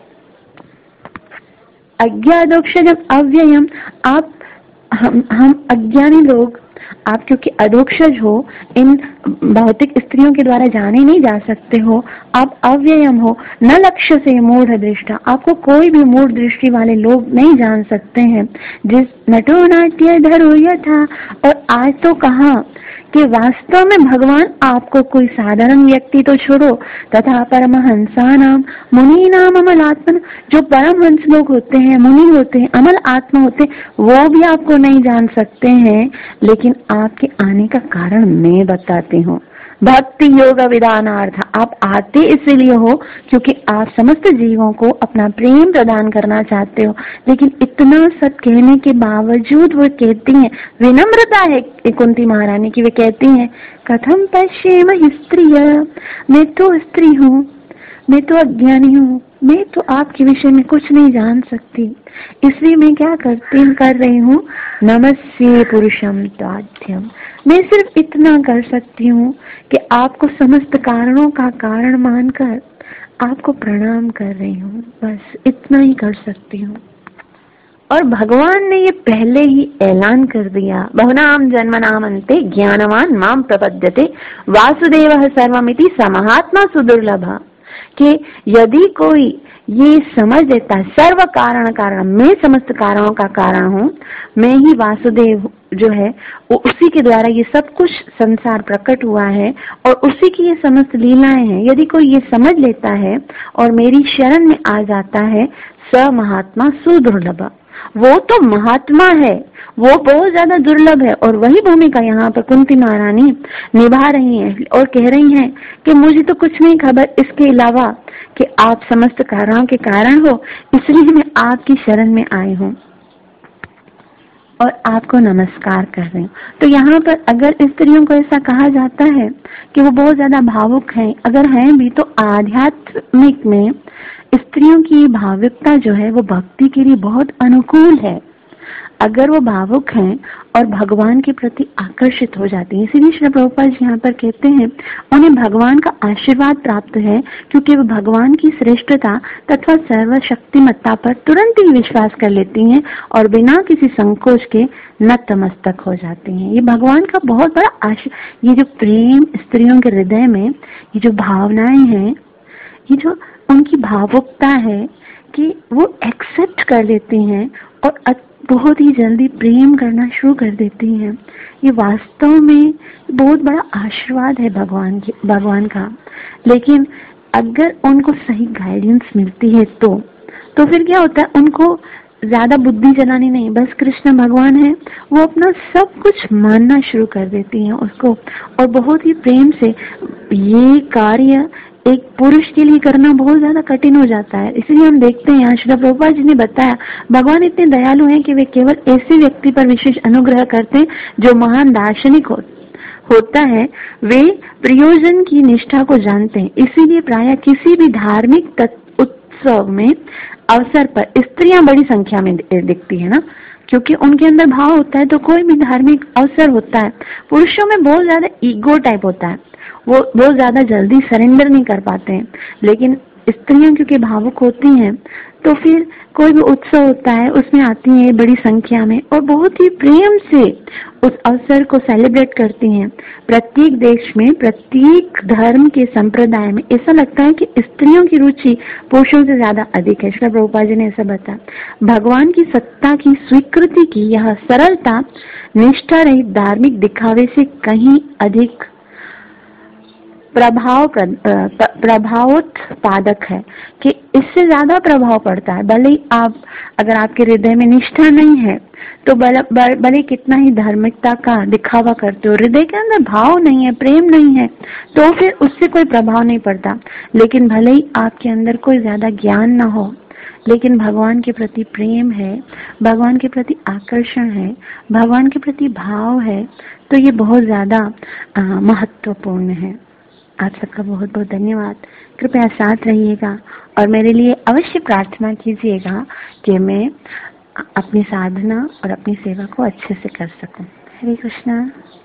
अज्ञादोक्षजम अव्ययम, आप हम हम अज्ञानी लोग, आप क्योंकि अधोक्षज हो, इन भौतिक स्त्रियों के द्वारा जाने नहीं जा सकते हो, आप अव्ययम हो, न लक्ष्य से मूढ़ दृष्टा, आपको कोई भी मूढ़ दृष्टि वाले लोग नहीं जान सकते हैं। जिस नटो नाट्य धरो यथा, और आज तो कहा कि वास्तव में भगवान आपको कोई साधारण व्यक्ति तो छोड़ो, तथा परमहंसानाम मुनीनाम अमल आत्मन, जो परमहंस लोग होते हैं, मुनि होते हैं, अमल आत्मा होते हैं, वो भी आपको नहीं जान सकते हैं। लेकिन आपके आने का कारण मैं बताती हूँ। भक्ति योग विधानार्थ, आप आते इसलिए हो क्योंकि आप समस्त जीवों को अपना प्रेम प्रदान करना चाहते हो। लेकिन इतना सब कहने के बावजूद वो कहती हैं, विनम्रता है कुंती महारानी की, वे कहती हैं कथम पश्येम हि स्त्रियः, मैं तो स्त्री हूँ, मैं तो अज्ञानी हूँ, मैं तो आपके विषय में कुछ नहीं जान सकती, इसलिए मैं क्या करती कर रही हूँ, नमस्ते पुरुषम त्वाद्यम, मैं सिर्फ इतना कर सकती हूँ कि आपको समस्त कारणों का कारण मानकर आपको प्रणाम कर रही हूँ, बस इतना ही कर सकती हूँ। और भगवान ने ये पहले ही ऐलान कर दिया, बहुनाम जन्मनाम अन्ते ज्ञानवान माम प्रपद्यते वासुदेवः सर्वमिति समहात्मा सुदुर्लभः, कि यदि कोई ये समझ लेता है सर्व कारण कारण, मैं समस्त कारणों का कारण हूँ, मैं ही वासुदेव जो है वो, उसी के द्वारा ये सब कुछ संसार प्रकट हुआ है और उसी की ये समस्त लीलाएं हैं, यदि कोई ये समझ लेता है और मेरी शरण में आ जाता है, स महात्मा सुदुर्लभ, वो तो महात्मा है, वो बहुत ज्यादा दुर्लभ है। और वही भूमिका यहाँ पर कुंती महारानी निभा रही हैं और कह रही हैं कि मुझे तो कुछ नहीं खबर इसके अलावा कि आप समस्त कारणों के कारण हो, इसलिए मैं आपकी शरण में आई हूँ और आपको नमस्कार कर रही हूँ। तो यहाँ पर अगर स्त्रियों को ऐसा कहा जाता है कि वो बहुत ज्यादा भावुक हैं, अगर हैं भी, तो आध्यात्मिक में स्त्रियों की भावुकता जो है वो भक्ति के लिए बहुत अनुकूल है। अगर वो भावुक हैं और भगवान के प्रति आकर्षित हो जाती हैं, इसीलिए श्री प्रभुपाद जी यहाँ पर कहते हैं उन्हें भगवान का आशीर्वाद प्राप्त है, क्योंकि वो भगवान की श्रेष्ठता तथा सर्वशक्तिमत्ता पर तुरंत ही विश्वास कर लेती हैं और बिना किसी संकोच के नतमस्तक हो जाती हैं। ये भगवान का बहुत बड़ा आशीर्वाद, ये जो प्रेम स्त्रियों के हृदय में, ये जो भावनाएं हैं, ये जो उनकी भावुकता है कि वो एक्सेप्ट कर लेती हैं और बहुत ही जल्दी प्रेम करना शुरू कर देती हैं, ये वास्तव में बहुत बड़ा आशीर्वाद है भगवान की भगवान का। लेकिन अगर उनको सही गाइडेंस मिलती है तो तो फिर क्या होता है, उनको ज्यादा बुद्धि चलानी नहीं, बस कृष्ण भगवान है, वो अपना सब कुछ मानना शुरू कर देती हैं उसको, और बहुत ही प्रेम से। ये कार्य एक पुरुष के लिए करना बहुत ज्यादा कठिन हो जाता है, इसलिए हम देखते हैं यहाँ श्री प्रभुपाद जी ने बताया भगवान इतने दयालु हैं कि वे केवल ऐसे व्यक्ति पर विशेष अनुग्रह करते हैं जो महान दार्शनिक हो, होता है, वे प्रयोजन की निष्ठा को जानते हैं। इसीलिए प्रायः किसी भी धार्मिक उत्सव में अवसर पर स्त्रियां बड़ी संख्या में दिखती है ना, क्योंकि उनके अंदर भाव होता है, तो कोई भी धार्मिक अवसर होता है। पुरुषों में बहुत ज्यादा ईगो टाइप होता है, वो बहुत ज्यादा जल्दी सरेंडर नहीं कर पाते हैं, लेकिन स्त्रियां क्योंकि भावुक होती हैं, तो फिर कोई भी उत्सव होता है उसमें आती हैं बड़ी संख्या में और बहुत ही प्रेम से उस अवसर को सेलिब्रेट करती हैं। प्रत्येक देश में, प्रत्येक धर्म के संप्रदाय में ऐसा लगता है कि स्त्रियों की रुचि पुरुषों से ज्यादा अधिक है। श्री प्रभुपाद जी ने ऐसा बताया। भगवान की सत्ता की स्वीकृति की यह सरलता निष्ठा रहित धार्मिक दिखावे से कहीं अधिक प्रभाव प्रभावोत्पादक है, कि इससे ज्यादा प्रभाव पड़ता है। भले ही आप, अगर आपके हृदय में निष्ठा नहीं है तो भले कितना ही धार्मिकता का दिखावा करते हो, हृदय के अंदर भाव नहीं है, प्रेम नहीं है, तो फिर उससे कोई प्रभाव नहीं पड़ता। लेकिन भले ही आपके अंदर कोई ज्यादा ज्ञान ना हो, लेकिन भगवान के प्रति प्रेम है, भगवान के प्रति आकर्षण है, भगवान के प्रति भाव है, तो ये बहुत ज्यादा महत्वपूर्ण है। आप सबका बहुत बहुत धन्यवाद। कृपया साथ रहिएगा और मेरे लिए अवश्य प्रार्थना कीजिएगा कि मैं अपनी साधना और अपनी सेवा को अच्छे से कर सकूं। हरे कृष्णा।